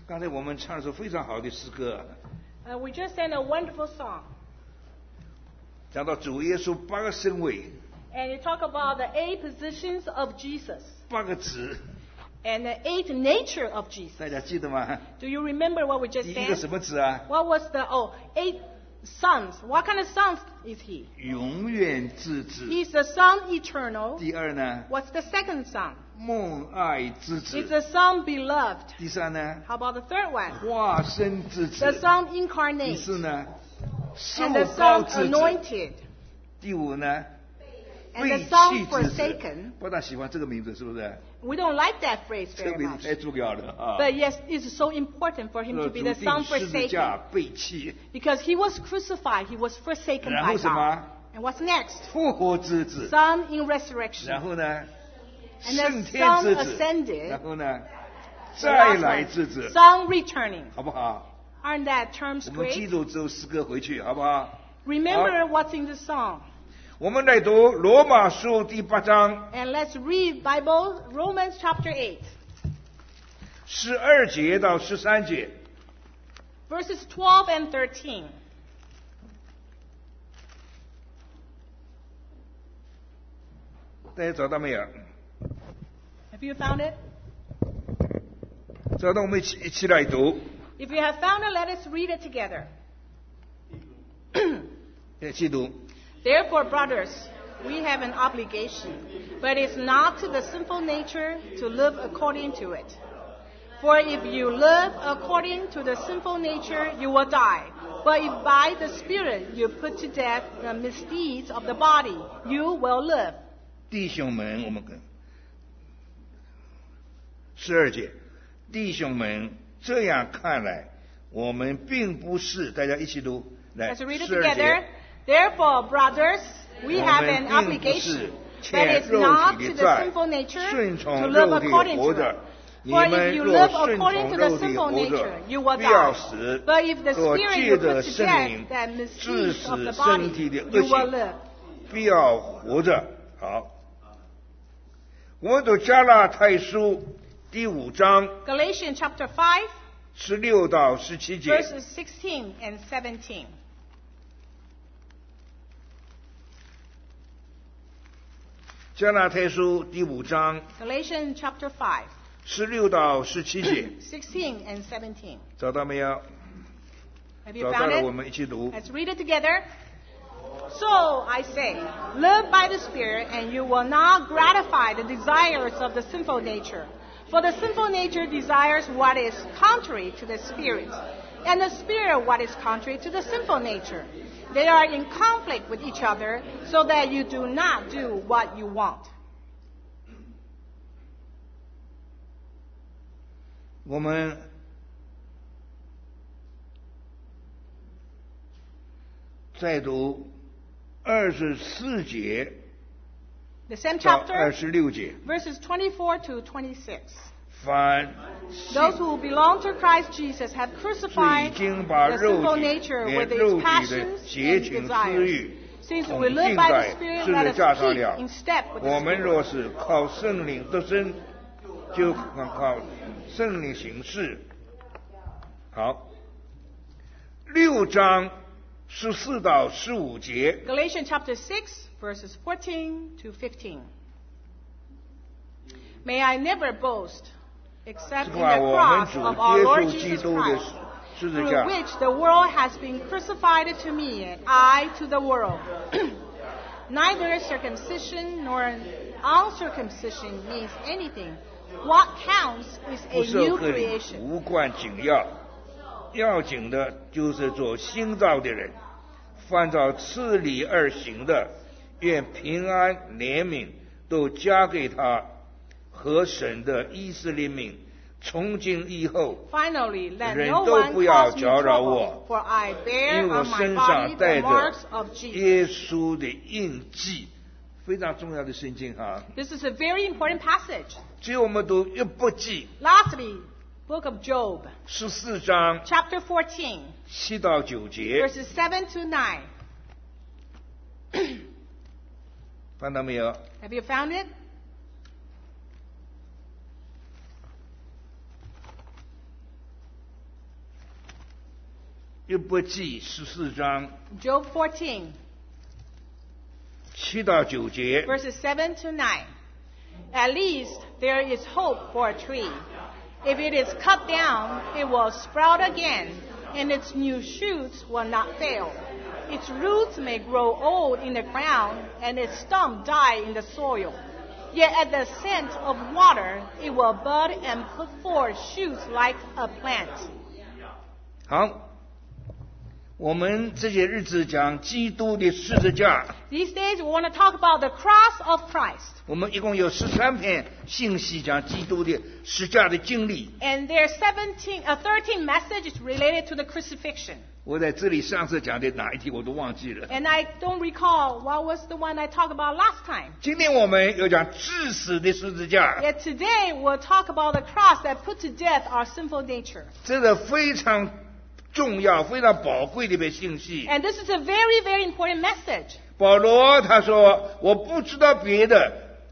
刚才我们唱的是非常好的诗歌， We just sang a wonderful song. 讲到主耶稣8个身位， And you talk about the 8 positions of Jesus 8个子， and the 8 nature of Jesus. 大家记得吗？ Do you remember what we just 第一个 sang? 什么子啊？ What was the 8 sons? What kind of sons is he? 永远之子。 He's the son eternal. 第二呢， What's the second son? 梦爱之 It's 子。 the son beloved. 第三呢， How about the third one? 化身之 The 子。 son 第 incarnate 四呢，受 and the 高 son 之子。 anointed 第五呢， and 废 the 弃 son 之子 forsaken. 不大喜欢这个名字，是不是？ We don't like that phrase 这个 very 名字 much. 太重要了啊！ But yes, it's so important for him 说 to be 主 the 定 son 十字架 forsaken 背弃， because he was crucified. He was forsaken 然 by 后什 God. 么？ And what's next? 复活之子， Son in resurrection. 然后呢， And 升 the 天 son 之子， ascended. 然后呢， The 再 last 来 one, 之子， son returning. 好不好？ Aren't that terms 我们记 great? 住这首诗歌回去，好不好？ Remember what's in the song. 我们来读罗马书第8章 And let's read Bible, Romans chapter 8, 12节到13节。 verses 12 and 13. 大家找到没有？ Have you found it? 找到，我们一起来读， If you have found it, let us read it together. 一起读。 Therefore, brothers, we have an obligation, but it's not to the sinful nature to live according to it. For if you live according to the sinful nature, you will die. But if by the Spirit you put to death the misdeeds of the body, you will live. 弟兄们，我们跟12节，弟兄们，这样看来，我们并不是大家一起读，来 Let's read it 12 together. 节。 Therefore, brothers, we have 我 an 们并不是 obligation, but 欠 it's 肉 not 体 to 的 the 债， sinful nature 顺 to 从 live 肉体 according 活 to 着 it. 你 For 们 if you 若 live 顺 according 从 to the 肉体 sinful 活着 nature, you will 必要 die. 死。 But if the 若 Spirit 借 you 着 put to 圣 death 灵 that 致 misdeeds of 死 the 身体 body, 的恶 you will 行， live. 必要活着。好，我们读加拉太书第5章 Galatians chapter 5, 16到17节。 verses 16 and 17. 加拉太书第5章 Galatians chapter 5, 16到17节， 16 and 17. 找到没有？ Have you 找到 found 了，我 it? 们一起读。 Let's read it together. So I say, live by the Spirit, and you will not gratify the desires of the sinful nature. For the sinful nature desires what is contrary to the Spirit, and the Spirit what is contrary to the sinful nature. They are in conflict with each other, so that you do not do what you want. 我们再读24节 The same 到 chapter, 26节。 verses 24 to 26. 凡 Those who belong to Christ Jesus have 是已 crucified 经把 the 肉 sinful 体 nature 连 with 肉 its 体的 passions 邪 and 情私 desires. 欲 Since 统 we 定 live by 在 the Spirit, 十 let 字 us 架上 keep 了 in。step with 我 the 们 Spirit. 若是靠圣灵得生，就靠圣灵行事。好，6章14到15节。 Galatians chapter 6, verses 14 to 15. May I never boast, 这 except 个 in 话 the 我们 cross 主 of our 耶 Lord 稣基 Jesus 督的 Christ, 十字 through 架。 which the world has been crucified to me, and I to the world. Neither circumcision nor uncircumcision means anything. What counts is 不 a 受 new 割礼， creation. 无关紧要。要紧的就是做新造的人，按照次理而行的，愿平安怜悯都加给他和神的以色列民，从今以后， Finally, let 人 no 都 one 不要 cause me 搅扰 trouble, 我， for I 因 bear 为我 on my 身 body 上 the 带 marks 着 of Jesus. 耶稣的印记，非常重要的圣经哈。 This is a very important passage. 只有我们读约伯记 Lastly, book of Job, 14章 chapter 14, 7到9节， verses 7 to 9. 看到没有？ Have you found it? 约伯记14章 Job 14, 7到9节。 verses 7 to 9. At least there is hope for a tree. If it is cut down, it will sprout again, and its new shoots will not fail. Its roots may grow old in the ground, and its stump die in the soil. Yet at the scent of water, it will bud and put forth shoots like a plant. 好，我们这些日子讲基督的十字架， These days, we want to talk about the cross of Christ. 我们一共有13篇信息讲基督的十字架的经历。 And there are 13 messages related to the crucifixion. 我在这里上次讲的哪一题我都忘记了。 And I don't recall what was the one I talked about last time. 今天我们要讲致死的十字架， Yet today, we'll talk about the cross that put to death our sinful nature. 这个非常重要、非常宝贵的一篇信息。 And this is a very, very important message. 保罗他说：“我不知道别的，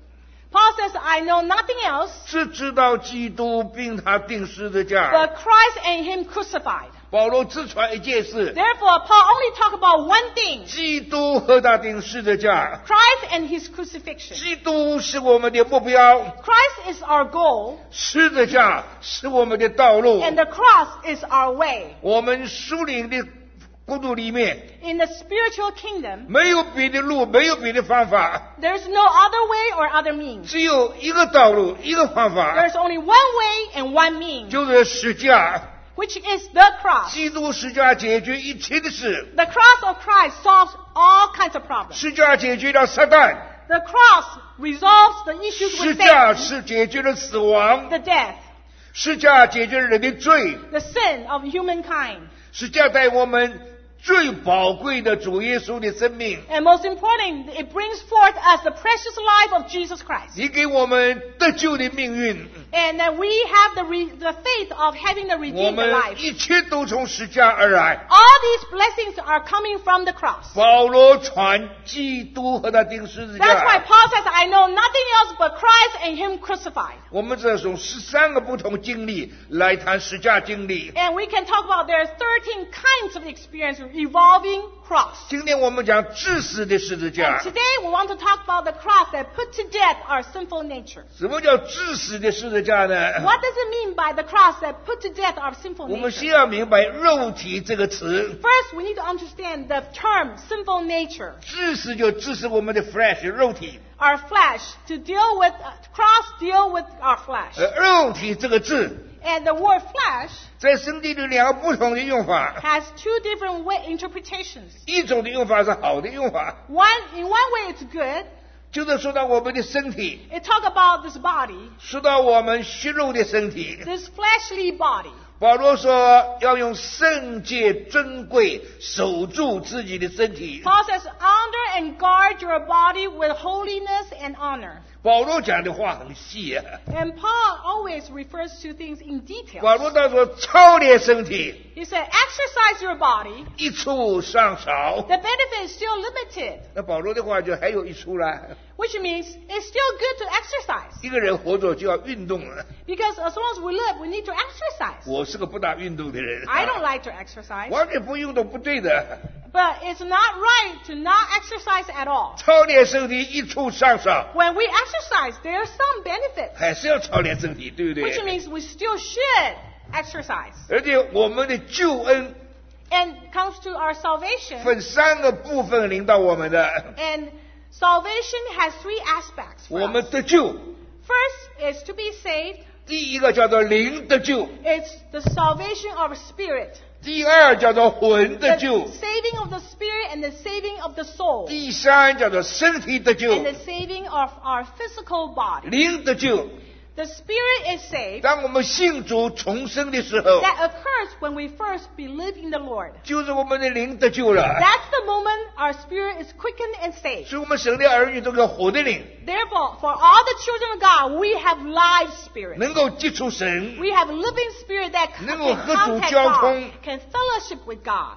Paul says, I know nothing else 只知道基督并他钉十字架。 but Christ and Him crucified. ” 保罗只传一件事： Therefore, Paul only talk about one thing, 基督和他钉十字架。 Christ and His crucifixion. 基督是我们的目标， Christ is our goal, 十字架是我们的道路。 and the cross is our way. 我们属灵的国度里面 In the spiritual kingdom, 没有别的路，没有别的方法， there's no other way or other means. 只有一个道路，一个方法， There's only one way and one means, 就是十字架。 which is the cross. 基督十字架解决一切的事， The cross of Christ solves all kinds of problems. 十字架解决了撒旦， The cross resolves the issues 十 with 字架 Satan, 是解决了死亡， the death, 十字架解决了人的罪， the sin of humankind. 十字架带我们最宝贵的主耶稣的生命， And most important, it brings forth us the precious life of Jesus Christ. 你给我们得救的命运， And that we have the faith of having the 我 redeemed 们 life. 一切都从十字架而来。 All these blessings are coming from the cross. 保罗传基督和他钉十字 That's why 架， Paul says, I know nothing else but Christ and Him crucified. 我们这从13个不同经历来谈十字架经历。 And we can talk about there are 13 kinds of experience revolving cross. 今天我们讲致死的十字 And 架。 today we want to talk about the cross that put to death our sinful nature. 什么叫致死的十字架呢？ What does it mean by the cross that put to death our sinful 我们先 nature? 要明白肉体这个词， First, we need to understand the term sinful nature, 致死就致死我们的 flesh 肉体， our flesh. To deal with cross, deal with our flesh. 肉体这个字 And the word flesh 在圣经里两个不同的用法， has two different interpretations. 一种的用法是好的用法， In one way, it's good. 就是说到我们的身体， It talk about this body, 说到我们虚肉的身体。 this fleshly body. 保罗说要用圣洁尊贵守住自己的身体。 Paul says, honor and guard your body with holiness and honor. 保罗讲的话很细啊。 And Paul always refers to things in 保 detail. 罗他说操练身体， He said, exercise your body. 一处尚少。 The benefit is still limited, 那保罗的话就还有一处啦， which means it's still good to exercise. 一个人活着就要运动了。 Because as long as we live, we need to exercise. 我是个不大运动的人， I don't like to exercise, 完全不运动不对的。 but it's not right to not exercise at all. 操练身体一处尚少， When we exercise, there are some benefits, 还是要操练身体，对不 which 对？ means we still should exercise. 而且我们的救恩 And comes to our salvation, 分3个部分领到我们的， and salvation has 3 aspects. For 我们 us. 得救。 First is to be saved. 第一个叫做灵得救， It's the salvation of spirit. 第二叫做魂 The 得救， saving of the spirit and the saving of the soul. 第三叫做身体得救 And。the saving of our physical body. 灵得救， The spirit is saved. 当我们信主重生的时候， That occurs when we first believe in the Lord. 就是我们的灵得救了。 That's the moment our spirit is quickened and saved. 所以我们神的儿女都有活的灵， Therefore, for all the children of God, we have live spirit. 能够接触神， We have living spirit that can 能够和主 contact 交 God, 通。 can fellowship with God.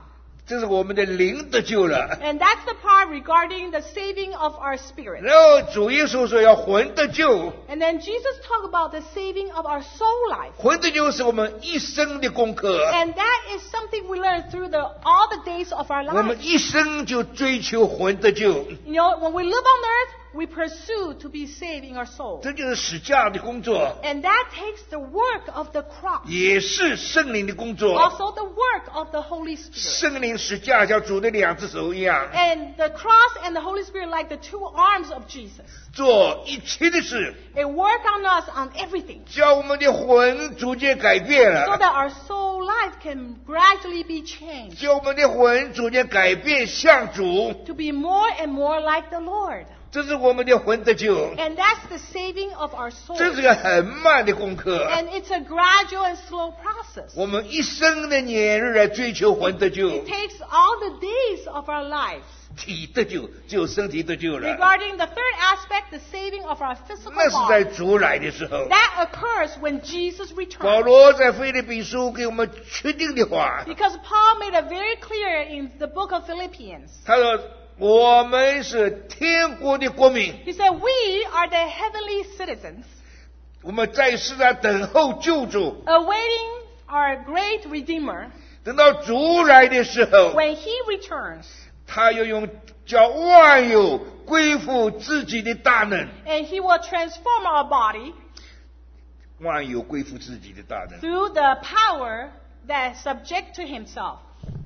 这是我们的灵得救了。 And that's the part regarding the saving of our spirit. 然后主耶稣说要魂得救， And then Jesus talked about the saving of our soul life. 魂得救是我们一生的功课， And that is something we learn through all the days of our 我们 lives. 一生就追求魂得救， You know, when we live on earth, we pursue to be saving our soul. 这就是十架的工作， And that takes the work of the cross. 也是圣灵的工作。 Also the work of the Holy Spirit. 圣灵十架像主的两只手一样， And the cross and the Holy Spirit like the two arms of Jesus. 做一切的事， They work on us on everything. 叫我们的魂逐渐改变 So 了， that our soul life can gradually be changed. 叫我们的魂逐渐改变向主， To be more and more like the Lord. 这是我们的魂得救， And that's the saving of our soul. 这是个很慢的功课。 And it's a gradual and slow process. 我们一生的年日来追求魂得救， It takes all the days of our lives. 体得救，只有身体得救了。 Regarding the third aspect, the saving of our physical 那是在 body. 主来的时候。 That occurs when Jesus 保 returns. 罗在腓立比书给我们确定的话， Because Paul made it very clear in the book of Philippians. 他说我们是天国的国民， He said, we are the heavenly citizens 我们在世上等候救主， awaiting our great Redeemer. 等到主来的时候， When he returns, 他要用叫万有归附自己的大能， and he will transform our body 万有归附自己的大能， through the power that is subject to himself.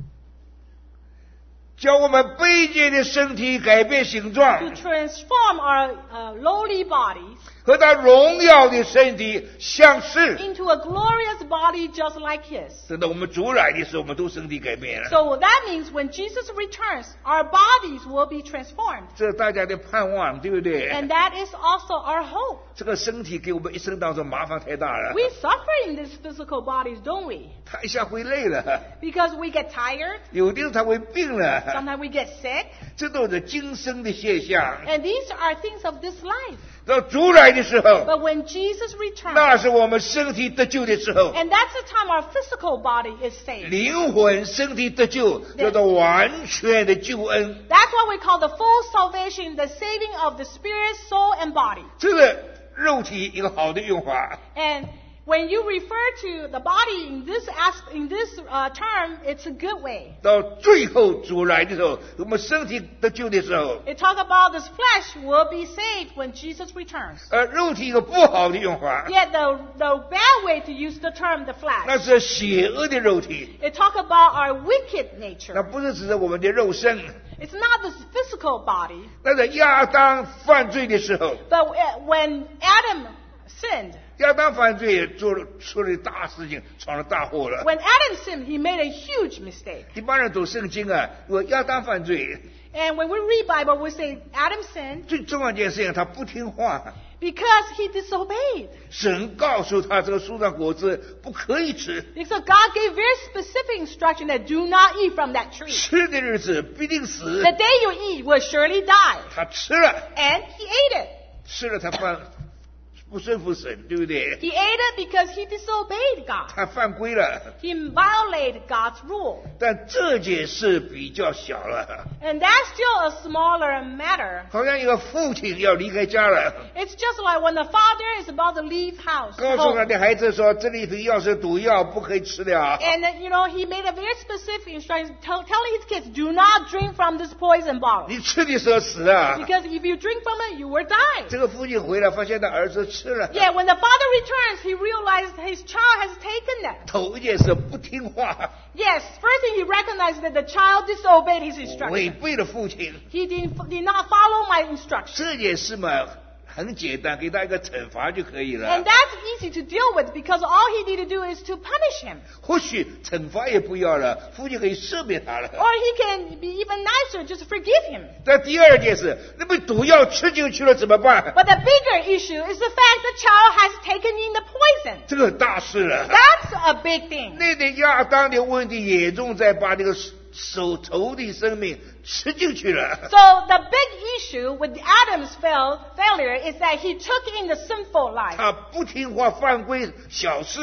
叫我们卑贱的身体改变形状 To，transform our lowly bodies 和他荣耀的身体相似。 into a glorious body just like his. 等到我们主来的时候，我们都身体改变了。 So that means when Jesus returns, our bodies will be transformed. 这是大家的盼望，对不对？ And that is also our hope. 这个身体给我们一生当中麻烦太大了， We suffer in these physical bodies, don't we? 他一下会累了， Because we get tired, 有的时候他会病了， sometimes we get sick, 这都是今生的现象。 and these are things of this life. 到主来的时候， But when Jesus returns, 那是我们身体得救的时候， and that's the time our physical body is saved. 灵魂身体得救，叫做完全的救恩。 That's what we call the full salvation, the saving of the spirit, soul, and body. 这个肉体一个好的用法， And when you refer to the body in this term, it's a good way. 到最后主来的时候，我们身体得救的时候， It talks about this flesh will be saved when Jesus returns. 肉体一个不好的用法， Yet the bad way to use the term the 那 flesh, 是邪恶的肉体， it talks about our wicked 那 nature. 不是指的我们的肉身。 It's not this physical body, 那在亚当犯罪的时候， but when Adam sinned, 亚当犯罪出了大事情，闯了大祸了。 when Adam sinned, he made a huge mistake. 一般人读圣经啊，如果亚当犯罪， And when we read Bible, we say Adam sinned 最重要一件事情，他不听话。 because he disobeyed. 神告诉他这个树上果子不可以吃， Because God gave very specific instruction that do not eat from that tree. 吃的日子必定死 The。day you eat will surely die. 他吃了， And he ate it. 吃了他不顺服神，对不对？ He ate it because he disobeyed God. 他犯规了， He violated God's rule. 但这件事比较小了。 And that's still a smaller matter. 好像一个父亲要离开家了， It's just like when the father is about to leave house. 告诉他 home. 的孩子说：“这里瓶药是毒药，不可以吃了。” And he made a very specific instruction telling his kids, do not drink from this poison bottle. 你吃的时候死了。 Because if you drink from it, you will die. 这个父亲回来发现他儿子吃了， Yeah, when the father returns, he realized his child has taken that. 头一件事不听话， Yes, first thing he recognized that the child disobeyed his 违 instruction. 背了父亲。 He did not follow my instruction. 这件事嘛，很简单，给他一个惩罚就可以 And 了。 that's easy to deal with because all he needed to do is to punish him. 或许惩罚也不要了，父亲可以赦免他了。 Or he can be even nicer, just forgive him. 但第二件事，那么毒药吃进去了怎么办？ But the bigger issue is the fact the child has taken in the poison. 这个大事了。 That's a big thing. 那点亚当的问题严重在把这个仇的生命吃进去了。 So the big issue with Adam's failure is that he took in the sinful life. 他不听话犯规小事，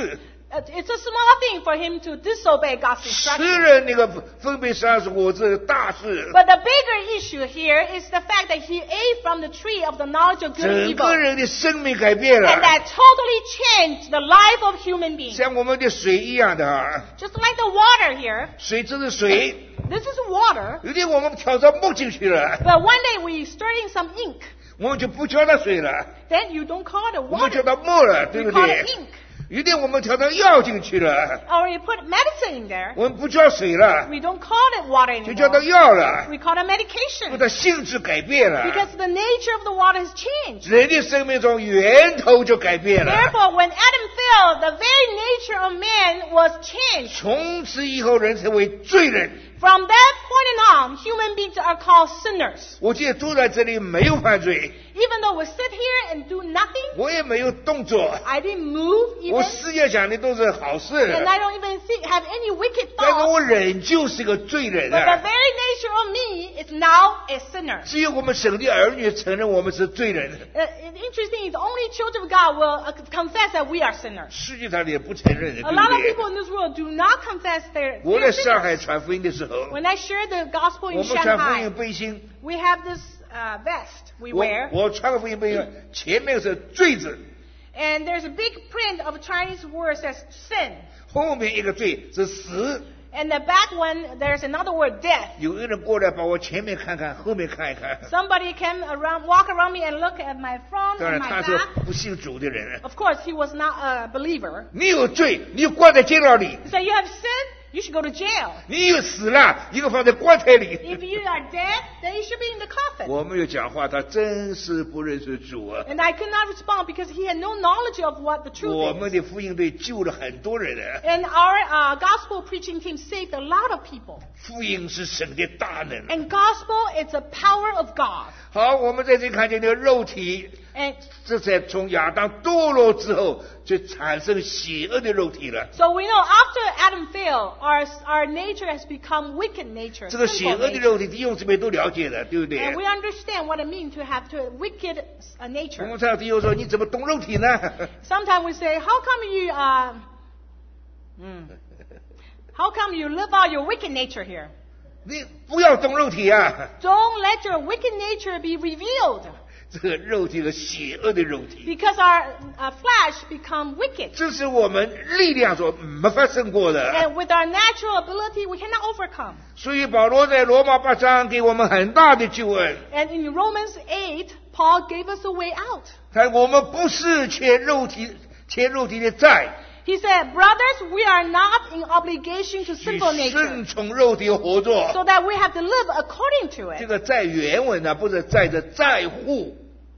It's a small thing for him to disobey God's 吃 instruction. 了那个分别善恶果子大事， But the bigger issue here is the fact that he ate from the tree of the knowledge of good 整 and 个 evil. 人的生命改变 And 了， that totally changed the life of human beings. 像我们的水一样的啊， Just like the water here. 水这是水， This is water. 有天我们调到木进去了， But one day we stir in some ink. 我们就不叫它水了， Then you don't call it 我们叫 water. 它木了，对 We 不 call 对 it？ink. 有天我们调到药进去了， Or you put medicine in there. 我们不叫水了， We don't call it water 就叫它 anymore. 药了， We call it 因为 medication. 它性质改变了， Because the nature of the water has changed. 人的生命中源头就改变了。 Therefore, when Adam fell, the very nature of man was changed. 从此以后，人成为罪人。 From that point on, human beings are called sinners. 我今天坐在这里没有犯罪， Even though we sit here and do nothing, 我也没有动作， I didn't move 我 even, 世界想的都是好事， and I don't even have any wicked 但是 thoughts. 我仍旧是个罪人 But the 啊！ very nature of me is now a sinner. 只有我们神的儿女承认我们是罪人， Interesting is only children of God will confess that we are sinners. 世界上也不承认，对 A lot of 不对？ people in this world do not confess they're 我在 sinners. 上海传福音的时候， When I share the gospel 我 in 们传福 Shanghai, 音背心， we have this vest we 我 wear, 我传个福音背心，前面是罪字， and there's a big print of a Chinese word that says sin. 后面一个罪是死。 And the back one, there's another word, death. 有一个人过来把我前面看看，后面看一看。 Somebody came around, walk around me and look at my front 当 and 然 my 他是 back. 不信主的人， Of course, he was not a believer. 你有罪，你就关在监牢里； He said, you have sinned, you should go to jail. 你有死了，一个放在棺材里。 If you are dead, then you should be in the coffin. 我没有讲话，他真是不认识主啊！ And I could not respond because he had no knowledge of what the 我 truth 们 is. 的福音队救了很多人啊！ And our gospel preaching team saved a lot of people. 福音是神的大能。 And gospel is the power of God. 好，我们在这里看见那个肉体， And 这才从亚当堕落之后，就产生邪恶的肉体了。 so we know after Adam fell, our nature has become wicked nature. 这个邪 sinful 恶的 nature. 肉体，弟兄姊妹都了解的，对不对？ And we understand what it means to have a wicked 我 nature. 们常弟兄说，你怎么动肉体呢？ Sometimes we say, how come you live out your wicked nature here? 你不要动肉体啊！ Don't let your wicked nature be revealed 这个肉体和邪恶的肉体， because our flesh become wicked. 这是我们力量所没发生过的。 And with our natural ability, we cannot overcome. 所以保罗在罗马8章给我们很大的救恩。 And in Romans 8, Paul gave us a way out. 我们不是欠肉体的债， He said, brothers, we are not in obligation to 去 sinful nature, 顺从肉体合作。 so that we have to live according to 这 it. 个在原文呢，不是债的债户，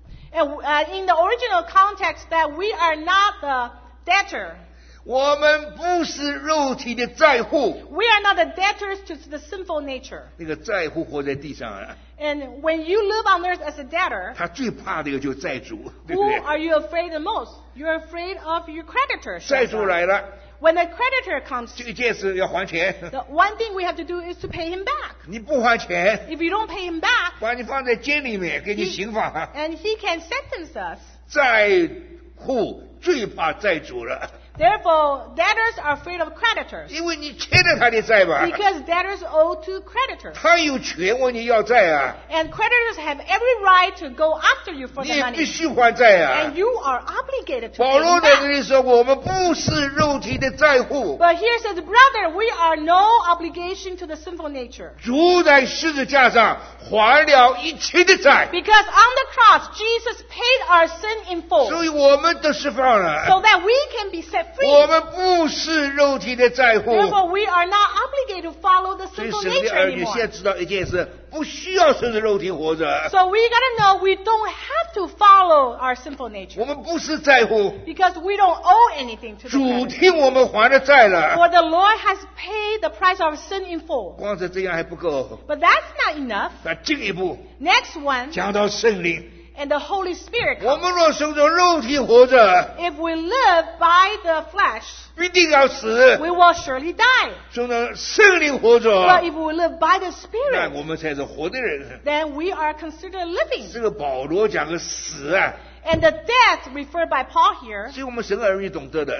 And in the original context, that we are not the debtor. 我们不是肉体的债户。 We are not the debtors to the sinful nature. 那个债户活在地上啊， And when you live on earth as a debtor, 他最怕的就是债主，对不 who 对？ are you afraid the most? You're afraid of your creditor. 债主来了， When the creditor comes, 这一件事要还钱， the one thing we have to do is to pay him back. 你不还钱， If you don't pay him back, 把你放在监里面，给你刑罚。 and he can sentence us. 债户最怕债主了， Therefore, debtors are afraid of creditors 因为你欠了他的债吧， because debtors owe to creditors. 他有权问你要债啊， And creditors have every right to go after you for 你 the 也必 money. 须还债啊 And。you are obligated to 保 pay 罗 him 在这 back. 里说，我们不是肉体的债户， But here says, brother, we are no obligation to the sinful nature. 主在十字架上还了一切的债， Because on the cross, Jesus paid our sin in full 所以我们得释放了。 so that we can be set 我 free. 们不是肉体的债户， Therefore, we are not obligated to follow the 所以 sinful 神的 nature 儿女 anymore. 现在知道一件事，不需要顺着肉体活着。 So we gotta know we don't have to follow our sinful nature 我们不是在乎， because we don't owe anything to the 主 creditor. 替我们还了债了。 For the Lord has paid the price of sin in full. 光是这样还不够， But that's not enough. 那进一步 Next one, 讲到圣灵， and the Holy Spirit 我 comes. 们若顺着肉体活着， If we live by the flesh, 必定要死； we will surely die. 顺着圣灵活 But 着， if we live by the 那 Spirit, 我们才是活的人。 then we are considered living. 这个保罗讲个死啊， And the death referred by Paul here, 所以我们神儿女懂得的。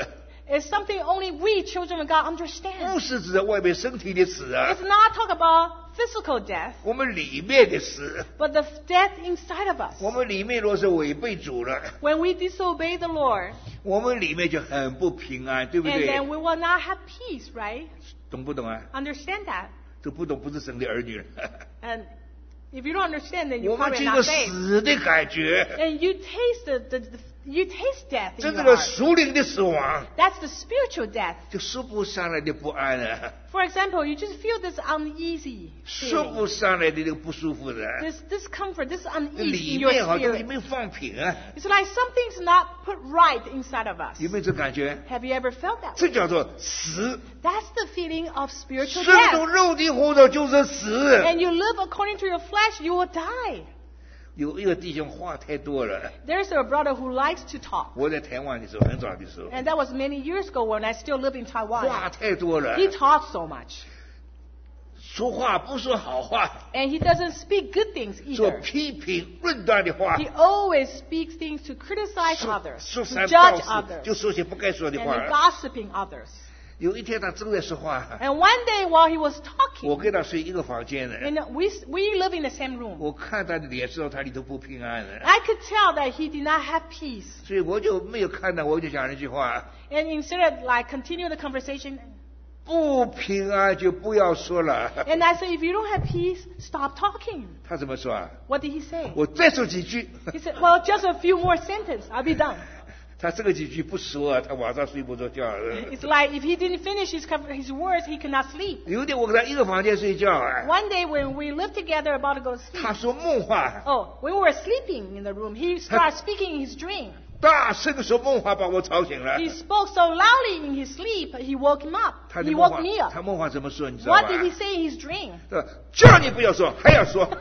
is something only we, children of God, understand. 不是指在外面身体的死啊 It's，not talk about physical death, 我们里面的死， but the death inside of us. 我们里面若是违背主了， When we disobey the Lord, 我们里面就很不平安，对不 and 对 then？we will not have peace, right? 懂不懂啊？ Understand that. 这不懂不是神的儿女。 And if you don't understand, then 我 you're 们 probably 这 not 个 saved. 死的感觉， And you taste you taste death in 这 your 个 heart. 属灵的死亡， That's the spiritual death. 就说不上来的不安啊， For example, you just feel this uneasy 说 feeling, 不上来的这个不舒服的， this discomfort, this unease 里 in your 面好像 spirit. 没有放平啊， It's like something's not put right inside of us. 有没有这感觉？ Have you ever felt that? 这叫做死， That's the feeling of spiritual 顺 death. 从肉体活着就是死。 And you live according to your flesh, you will die. 有一个弟兄话太多了， There's a brother who likes to talk. 我在台湾的时候，很早的时候， And that was many years ago when I still live in 话 Taiwan. 太多了， He talks so much. 说话不说好话， And he doesn't speak good things 说 either. 批评论断的话， He always speaks things to criticize 说 others, 说 to 三 judge 道四，就 others, 说些不该说的 and 话。 gossiping others. 有一天他正在说话， And one day while he was 我 talking, 跟他睡一个房间呢， and we live in the same room, 我看他的脸，知道他里头不平安的， I could tell that he did not have peace. 所以我就没有看到，我就讲了一句话： And instead of like continue the conversation, 不平安就不要说了。 and I said, if you don't have peace, stop talking. 他怎么说啊？ What did he say? 我再说几句。 He said, well, just a few more sentences, I'll be done. 他这个几句不说啊，他晚上睡不着觉。 It's like if he didn't finish his words, he could not sleep. 有一天我跟他一个房间睡觉啊， One day when we lived together about to go to sleep, 他说梦话， oh, when we were sleeping in the room, he started speaking in his dream. 大声的说梦话，把我吵醒了。 He spoke so loudly in his sleep, he woke him up. 他的 He 梦 woke 话 me，up. 他梦话怎么说？你知道吧 What？did he say in his dream? 叫你不要说，还要说。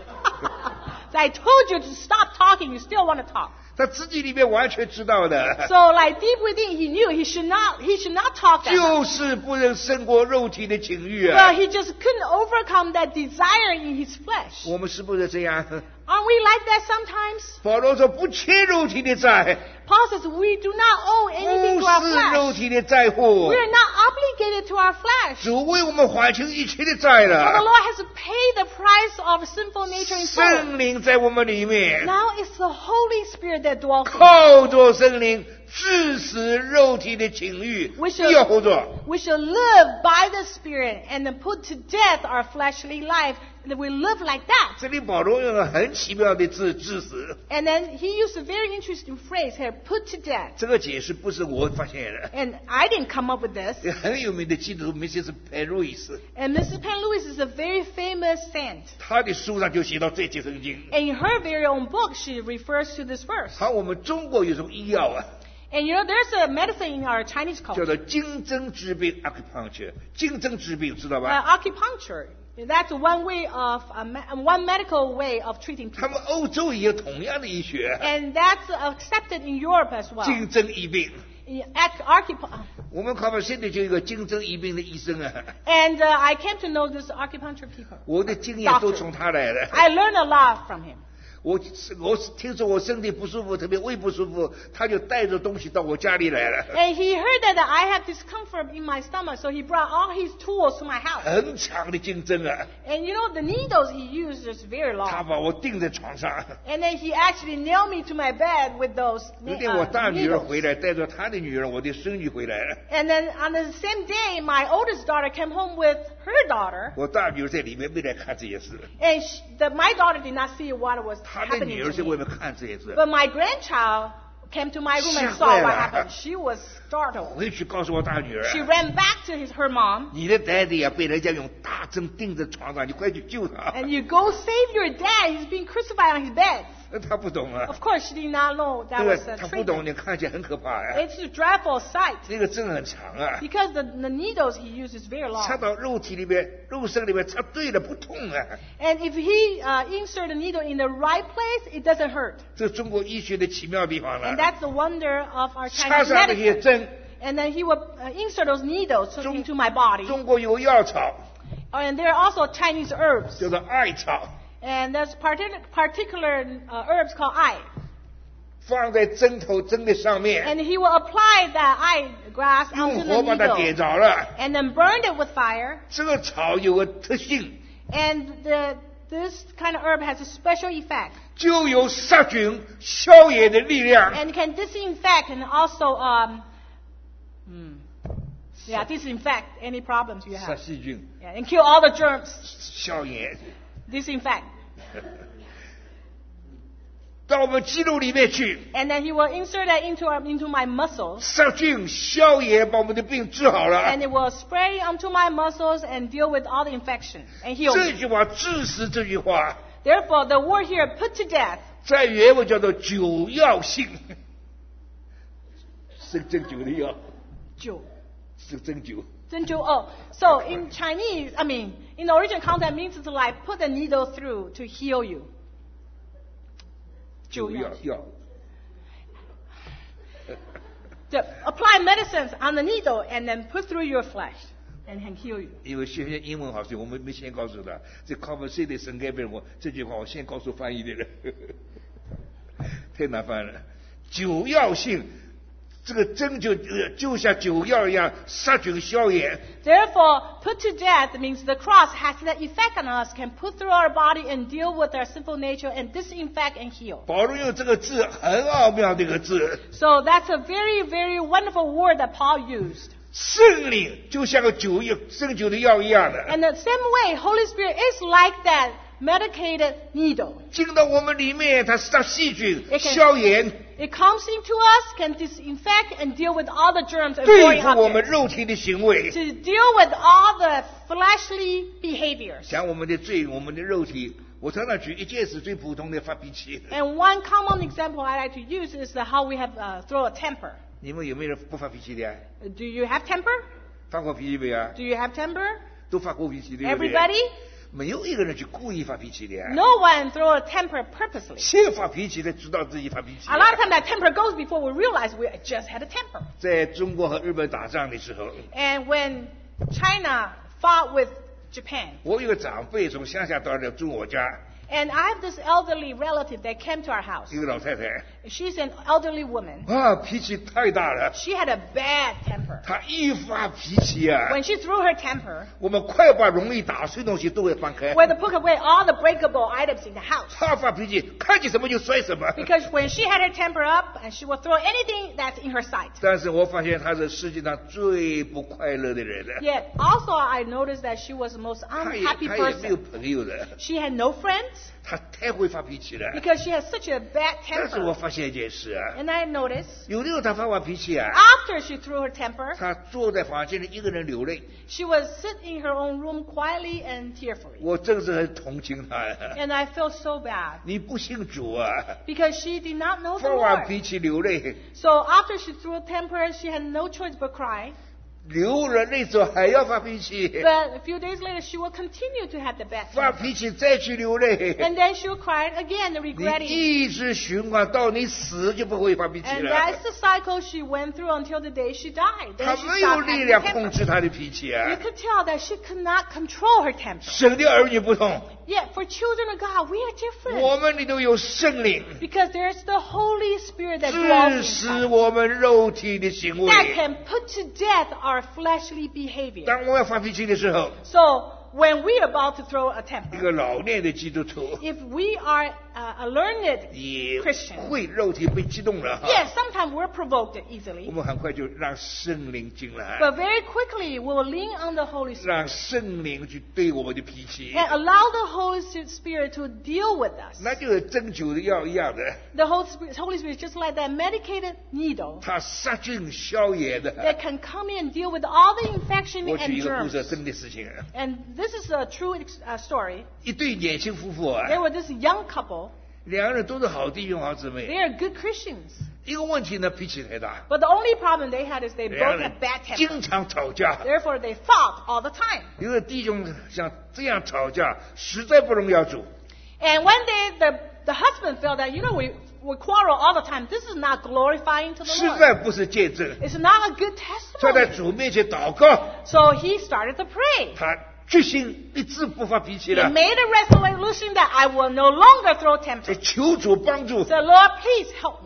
So I told you to stop talking, you still want to talk. 他自己里面完全知道的， So like deep within, he knew he should not talk that much. 就是不能胜过肉体的情欲 But 啊。 he just couldn't overcome that desire in his flesh. 我们是不是这样？ Aren't we like that sometimes? 保罗说不欠肉体的债， Paul says we do not owe anything 不 to our 是肉 flesh. 体的债务 We。are not obligated to our flesh. 主为我们还清一切的债 For the 了， Lord has paid the price of sinful nature and soul. 圣灵在我们里面， Now it's the Holy Spirit that dwells in us. 靠着圣灵致死肉体的情欲， We should- 要活着。 We shall live by the Spirit and then put to death our fleshly life. And we live like that. 这里保罗用了很奇妙的字“致死 And then he used a very interesting phrase here, put to death. ”， 这个解释不是我发现的， And I didn't come up with this. 很有名的基督徒Mrs. Penrose， And Mrs. Penn Lewis is a very famous saint. 他的书上就写到这节圣经。 And in her very own book, she refers to this verse. 好，我们中国有种医药啊， And you know, there's a medicine in our Chinese 叫 culture, 做竞争治病 （acupuncture），竞争治病知道吧？ acupuncture. That's one way of one medical way of treating 他 people. 们欧洲也有同样的医学， And that's accepted in Europe as well. 竞争医病。 And 我们考完现在就有一个竞争医病的医生啊， I came to know this acupuncture people. 我的经验都从他来的。 I learned a lot from him. 我听说我身体不舒服，特别胃不舒服，他就带着东西到我家里来了， And he heard that I have discomfort in my stomach, so he brought all his tools to my house. 很长的竞争啊， And you know, the needles he used is very 他 long. 把我钉在床上。 And then he actually nailed me to my bed with those 有一天我大女儿回 needles. 来，带着她的女儿，我的孙女回来了。 And then on the same day, my oldest daughter came home with her daughter. 我大女儿在里面没来看这些事， And my daughter did not see what was 她的 happening 女儿在 to 外 me. 面看这些事。 But my grandchild came to my room and 吓 saw 坏 what 了。 happened. She was startled. 回去告诉我大女儿， She ran back to her mom. 你的爹地啊被人家用大针钉在床上，你快去救他。 And you go save your dad. He's being crucified on his bed. 他不懂啊， Of course, she did not know 对 that 不 was 对？ a 他不懂， treatment. 你看起来很可怕呀。 It's a dreadful sight 那个针很长啊， because the needles he uses very 插 long. 到肉体里面、肉身里面插对了不痛啊。 And if he insert the needle in the right place, it doesn't hurt. 这是中国医学的奇妙地方 And 了。 that's the wonder of our 插 Chinese 上那些 medicine. 针， And then he would insert those needles into my body. 中国有药草， And there are also Chinese herbs. 叫做艾草， And there's particular herbs called ai. 放在针头针的上面， And he will apply that eyeglass 用 onto the 火把它点 needle 着了。 and then burned it with fire. 这个草有个特性， And this kind of herb has a special effect 就有杀菌消炎的力量。 and can disinfect and also disinfect any problems you 杀 have. 细菌、 Yeah, and kill all the germs. 消炎， Disinfect. 到我们肌肉里面去， And then he will insert that into my muscles. 杀菌消炎，把我们的病治好了。 And it will spray onto my muscles and deal with all the infection and heal 这 me. 句话治死这句话， Therefore, the word here, put to death, 在原文叫做酒药性，是针灸的药， jiu. 是针灸。 Oh, so in Chinese, in the original context, means to like put the needle through to heal you. 酒药药， To apply medicines on the needle and then put through your flesh and can heal you. 因为学英文好学，我们没先告诉他，这 conversation 改变我这句话，我先告诉翻译的人，太难翻了。酒药性，这个针就像酒药一样杀菌消炎。 Therefore, put to death means the cross has that effect on us, can put through our body and deal with our sinful nature and disinfect and heal. 保罗用这个字很奥妙的一个字， So that's a very, very wonderful word that Paul used. 圣灵就像个酒药针灸的药一样的， And the same way, Holy Spirit is like that medicated needle. 进到我们里面，它杀细菌、 It can- 消炎， It comes into us, can disinfect and deal with all the germs and 对 foreign 付我们 objects. 肉体的行为。 To deal with all the fleshly behaviors. 讲我们的罪，我们的肉体，我常常举一件事最普通的发脾气。 And one common example I like to use is how we have throw a temper. 你们有没有人不发脾气的？ Do you have temper? 发过脾气没有？ Do you have temper? 都发过脾气，对不对？ Everybody? 没有一个人去故意发脾气的。 No one throw a temper purposely. 先发脾气的知道自己发脾气。 A lot of times that temper goes before we realize we just had a temper. 在中国和日本打仗的时候， And when China fought with Japan, 我有个长辈从乡下到来住我家， and I have this elderly relative that came to our house. 一个老太太， She's an elderly woman. 啊，脾气太大了。 She had a bad temper. 她一发脾气啊， When she threw her temper, 我们快把容易打碎东西都会放开。 we had to put away all the breakable items in the house. 她发脾气，看见什么就摔什么。 Because when she had her temper up, and she would throw anything that's in her sight. 但是我发现她是世界上最不快乐的人了。 Yet also I noticed that she was the most 她也 unhappy 没有 person. 朋友的， She had no friends 她太会发脾气了。 because she had such a bad 但是我 temper. 发现一件事啊， And I noticed 有的时候她发完脾气啊， after she threw her temper, 她坐在房间里一个人流泪， she would sit in her own room quietly and tearfully. 我真是很同情她呀。 And I felt so bad 你不信主啊， because she did not know the 发完 Lord. 脾气流泪， So after she threw a temper, she had no choice but cry. 流了泪之后还要发脾气， But a few days later, she will continue to have the bad 发 temper. 脾气再去流泪， And then she will cry again, 你 regretting. 一直循环到你死就不会发脾气 And 了。 that's the cycle she went through until the day she died. 她 Then she 没有 stopped 力 having 量 the 控 temper. 制她的脾气 You 啊。 could tell that she could not control her temper. 神的儿女不同， Yet for children of God, we are different. 我们里头有圣灵， Because there's the Holy Spirit that dwells 致使 inside. 我们肉体的行 That 为。 can put to death our fleshly behavior. 当我要发脾气的时候， So when we are about to throw a 一 temper, 个老练的基督徒 if we are a learned 也 Christian, 会肉体被激动了哈。 yes, sometimes we're provoked 我 easily. 们很快就让圣灵进来， But very quickly, we will lean on the Holy Spirit 让圣灵去对我们的脾气， and allow the Holy Spirit to deal with us. 那就是针灸的药一样的， The Holy Spirit is just like that medicated needle 它杀菌消炎的。 that can come in and deal with all the infection 我举 and 一个故 germs. 事，真的事情啊， And this is a true story. 一对年轻夫妇啊， There were this young couple. 两个人都是好弟兄好姊 They 妹， are good Christians. 一个问题呢，脾气太大， But the only problem they had is they 两 both 个人 had bad temper. 经常吵架。 Therefore, they fought all the time. 有的弟兄像这样吵架，实在不荣耀主。 And one day, the husband felt that, we quarrel all the time. This is not glorifying to the 实 Lord. 在不是见证。 It's not a good 他在 testimony. 主面前祷告， So he started to pray. 他决心一直不发脾气 He 了， made a resolution that I will no longer throw 就 temper. 求主帮助。 Said, Lord, please help me.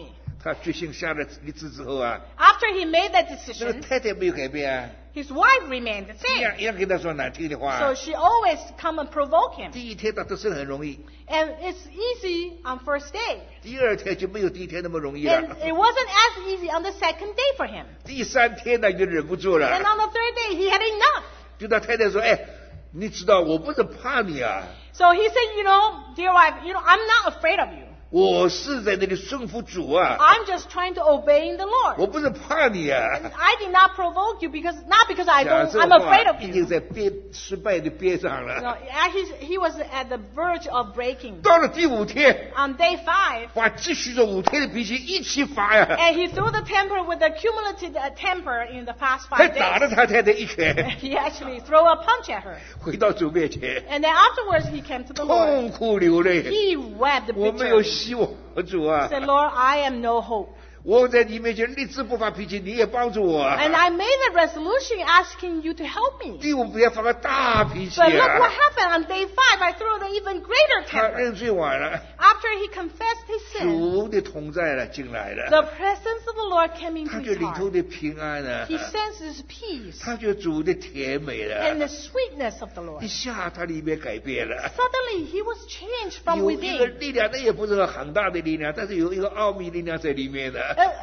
他决心下了立志之后啊， After he made that 那个 decision, 太太没有改变啊， his wife remained the 一 same. 样一样跟他说难听的话。 So she always come and provoke him. 第一天他得胜很容易， And it's easy on first day. 第二天就没有第一天那么容易了 And。it wasn't as easy on the second day for him. 第三天呢就忍不住 And 了， on the third day, he had enough. 就他太太说：“哎，你知道我不是怕你啊， So he said, dear wife, I'm not afraid of you. 我是在那里顺服主啊， I'm just trying to obey the 我 Lord. 不是怕你啊。” I did not provoke you not because 讲这 I'm 话 afraid of 已经 you. 在失败的边上了。 Actually, he was at the verge of breaking. 到了第五天， On day 5, 把继续着5天的脾气一起发呀， and he threw the temper with the cumulative temper in the past 还 5 打了 days. 他太太一拳， He actually threw a punch at her. 回到主面前， And then afterwards, he came to the Lord. 痛哭流泪。 He wept 我没有 bitterly. 希望，主啊 He，said, Lord, I am no hope. 我在你面前立志不发脾气，你也帮助我啊。 And I made a resolution asking you to help me. 第5天发个大脾气 But look what 啊， happened on day 5. I threw the even greater 他 temper. 认罪晚了， After he confessed his sin, 主的同在了进来了， the presence of the Lord came into 他就 his 里头 heart. 的平安了， He senses peace 他就主的甜美 and 了， the sweetness of the 一 Lord. 下他里面改变了。 Suddenly, he was changed from 有一个 within. 力量，那也不是很大的力量，但是有一个奥秘力量在里面的，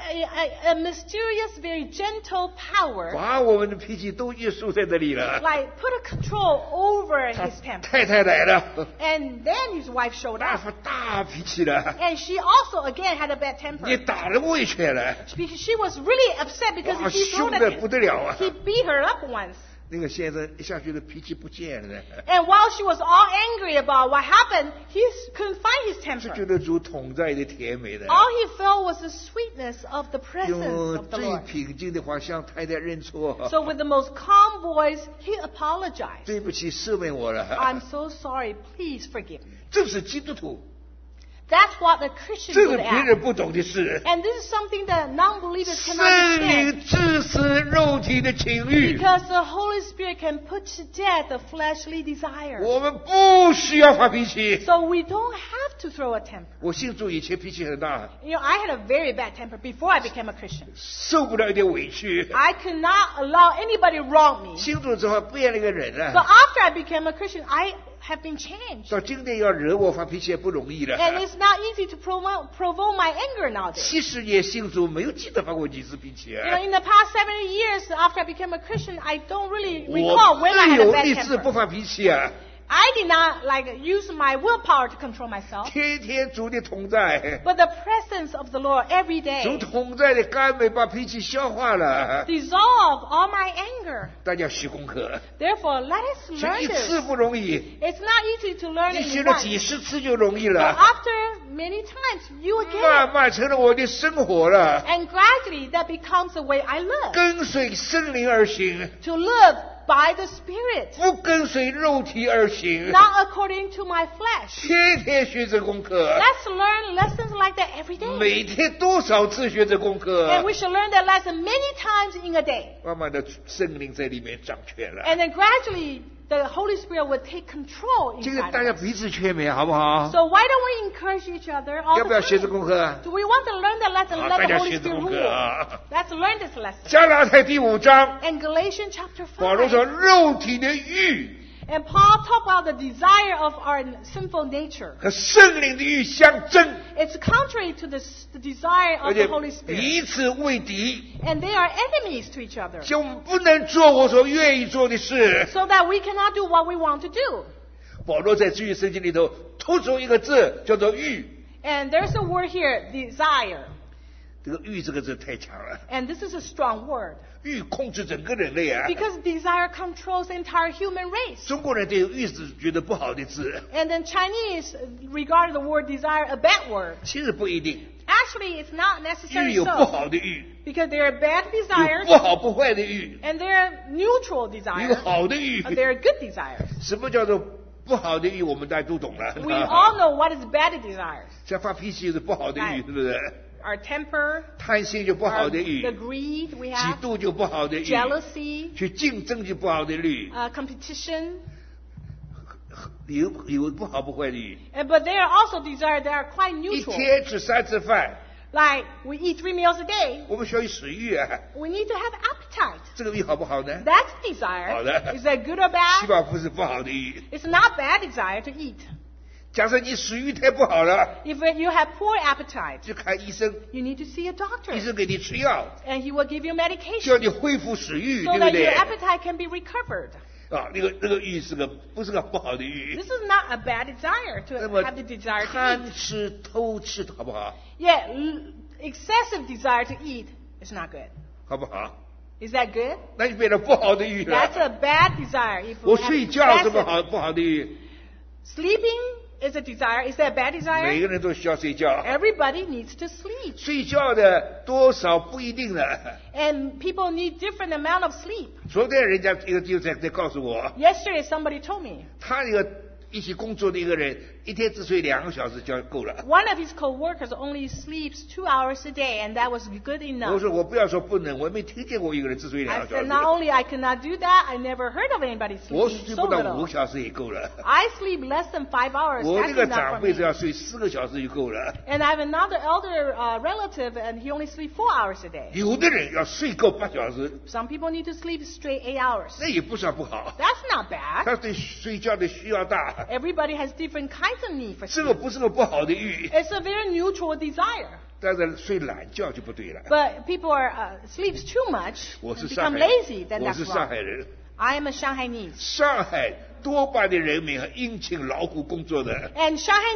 A mysterious, very gentle power, 把我们的脾气都约束在这里了。 like put a control over 他 his temper. 太太来了， And then his wife showed 他 up. 发大脾气了， And she also again had a bad 也 temper. 打了我一拳了， She was really upset because 哇， he 凶 threw 的不 the, 得了啊！ he beat her up once. 那个先生一下觉得脾气不见了， And while she was all angry about what happened, he couldn't find his 是 temper. 觉得主同在的甜美的， All he felt was the sweetness of the presence 用 of the 最 Lord. 平静的话向太太认错， So with the most calm voice, he apologized. 对不起，赦免我了。 I'm so sorry. Please forgive me. 这是基督徒， That's what the Christian 这是 would 别 act. 人不懂的事。 And this is something that non-believers can 圣 understand. 灵致死肉体的情欲， Because the Holy Spirit can put to death the fleshly desire. 我们不需要发脾气。 So we don't have to throw a temper. 我信主以前脾气很大， I had a very bad temper before I became a Christian. 受不了一点委屈。 I could not allow anybody wrong me. 信主之后变了一个人 So 了， after I became a Christian, I have been changed. 到今天要惹我发脾气也不容易 And 了。 it's not easy to provoke my anger nowadays. 70年信主没有记得发过几次脾气啊！ In the past 70 years after I became a Christian, I don't really 我 recall when I 没 had a 有 bad 立志不 temper. 发脾气啊！ I did not use my willpower to control myself. 天天主的同在， But the presence of the Lord every 主 day 同在的甘美把脾气消化了。 dissolve all my anger. 大家学功课， Therefore, let us 学 learn 一次 this. 不容易， It's not easy to learn 你 it 学 in 了 once. 几十次就容易 But 了。 after many times, you will get 慢 it. 慢成了我的生活了， And gradually, that becomes the way I live. 跟随圣灵而行， To live by the Spirit, 不跟随肉体而行。 not according to my flesh. 天天学这功课， Let's learn lessons like that every day. 每天多少次学这功 And 课， we should learn that lesson many times in a day. 慢慢的圣灵在里面掌权了。 And then gradually, the Holy Spirit will take control 这个 inside 大 of 家 us. 彼此劝勉，好不好？ So why don't we encourage each other all 要不要 the 学这 time? 功课？ Do we want to learn that lesson? 好， Let 大 the 家 Holy 学这 Spirit 功课 rule. 啊！ Let's learn this lesson. 加拉太第5章， In Galatians chapter 保罗 5, 说肉体的欲 and Paul talked about the desire of our sinful nature. 和圣灵的欲相争， It's contrary to the desire 而 of 且 the Holy Spirit. 彼此为敌， And they are enemies to each other. 就不能做我所愿意做的事。 So that we cannot do what we want to do. 保罗在旧约圣经里头突出一个字，叫做欲。 And there's a word here, desire. 这个欲这个字太强了， And this is a strong word. 欲控制整个人类啊。 Because desire controls the entire human race. 中国人对欲是觉得不好的字， And then Chinese regard the word desire a bad word. 其实不一定。 Actually, it's not 欲 necessarily 有不 so. 好的欲， Because there are bad 有 desires 不好不坏的欲， and there are neutral 有 desires. 好的欲。 And there are good desires. 什么叫做不好的欲？我们大家都懂了。 We all know what is bad desires. 像发脾气就是不好的欲，是不是？ Our temper, 贪心就不 our, 好的欲， the greed we 嫉 have, 妒就不好的欲， jealousy, 去竞争就不好的欲， competition. 有不好不坏的欲。 But there are also desires that are quite 一 neutral. 天吃3次饭， Like we eat 3 meals a day. 我们需要有食欲啊， We need to have appetite. 这个欲好不好呢？ That's desire. 好的。 Is that good or 希 bad? 望不是不好的欲。 It's not bad desire to eat. 假设你食欲太不好了， If you have poor appetite, 就看医生， you need to see a 医 doctor. 生给你吃药， And he will give you 叫 medication 你恢复食欲， so 对不 that 对 your？appetite can be recovered. 啊，那个欲不是个不好的欲。 This is not a bad desire 那 to 么 have the desire to 贪 eat. 吃偷吃好不好？ Yeah, excessive desire to eat is not good. 好不好？ Is that good? 那就变成不好的欲 That's 了。 a bad desire. If 我 we have 睡觉是 excessive. 不好的欲， Sleeping is a desire. Is that a bad 每 desire? 个人都需要睡觉。 Everybody needs to sleep. 睡觉的多少不一定的。 And people need different amount of sleep. 昨天人家一个就在告诉我， Yesterday somebody told me 他一个一起工作的一个人，一天只睡2个小时就够了。 one of his co-workers only sleeps 2 hours a day, and that was good 我 enough. 说我不要说不能，我没听见过一个人只睡2 I 个小 said 时。 not only I cannot do that, I never heard of anybody 我 sleeping 睡 so 不到5 little. 个小时也够了。 I sleep less than 5 hours. 我 That's 那个 enough 长 for 辈是 me. 要睡4个小时就够了。 And I have another elder relative, and he only sleeps 4 hours a day. 有的人要睡够8小时， Some people need to sleep straight 8 hours. 那也不算不好。 That's not bad. 他对睡觉的需要大， Everybody has different kinds of need for 这个 sleep. 不是个不好的欲， It's a very neutral desire. 但是睡懒觉就不对了。 But people are sleeps too much 我 and 是上 become 海 lazy. 人， Then 我 that's 是上海 wrong. 人。 I am a Shanghainese. 上海多半的人民很殷勤劳苦工作的， And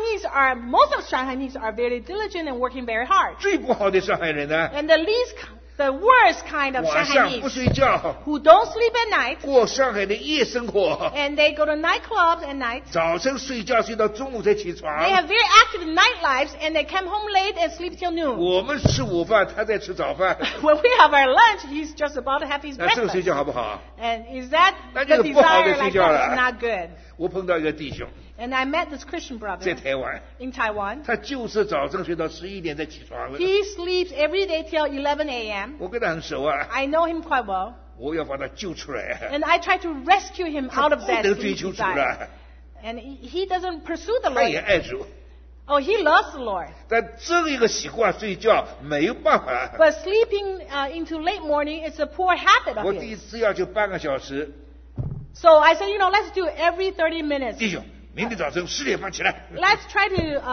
most of Shanghainese are very diligent and working very hard. 最不好的上海人呢， And the worst kind of 晚上不 Shanghainese 睡觉， who don't sleep at night 过上海的夜生活， and they go to nightclubs at night. 早晨睡觉睡到中午才起床。 They have very active night lives and they come home late and sleep till noon. 我们吃午饭，他在吃早饭， When we have our lunch, he's just about to have his 那这个睡 breakfast. 觉好不好？ And is that 那 the 就是不好的 desire 睡 like 觉 that 了。 is not good? 我碰到一个弟兄 And I met this Christian 在 brother 台湾， in Taiwan. 他就是早晨睡到11点才起床了。 He sleeps every day till 11 a.m. 我跟他很熟啊， I know him quite well. 我要把他救出来。 And I try to rescue him 他 out of 不 that 能追 sleep 求主 desire. 了， And he doesn't pursue the 他也 Lord. 爱主， Oh, he loves the Lord. 但这一个习惯睡觉没有办法。 But sleeping into late morning is a poor habit 我 of 第一 his. 次要求半个小时， So I said, let's do it every 30 minutes. 弟兄，明天早晨10点半起来。 Let's try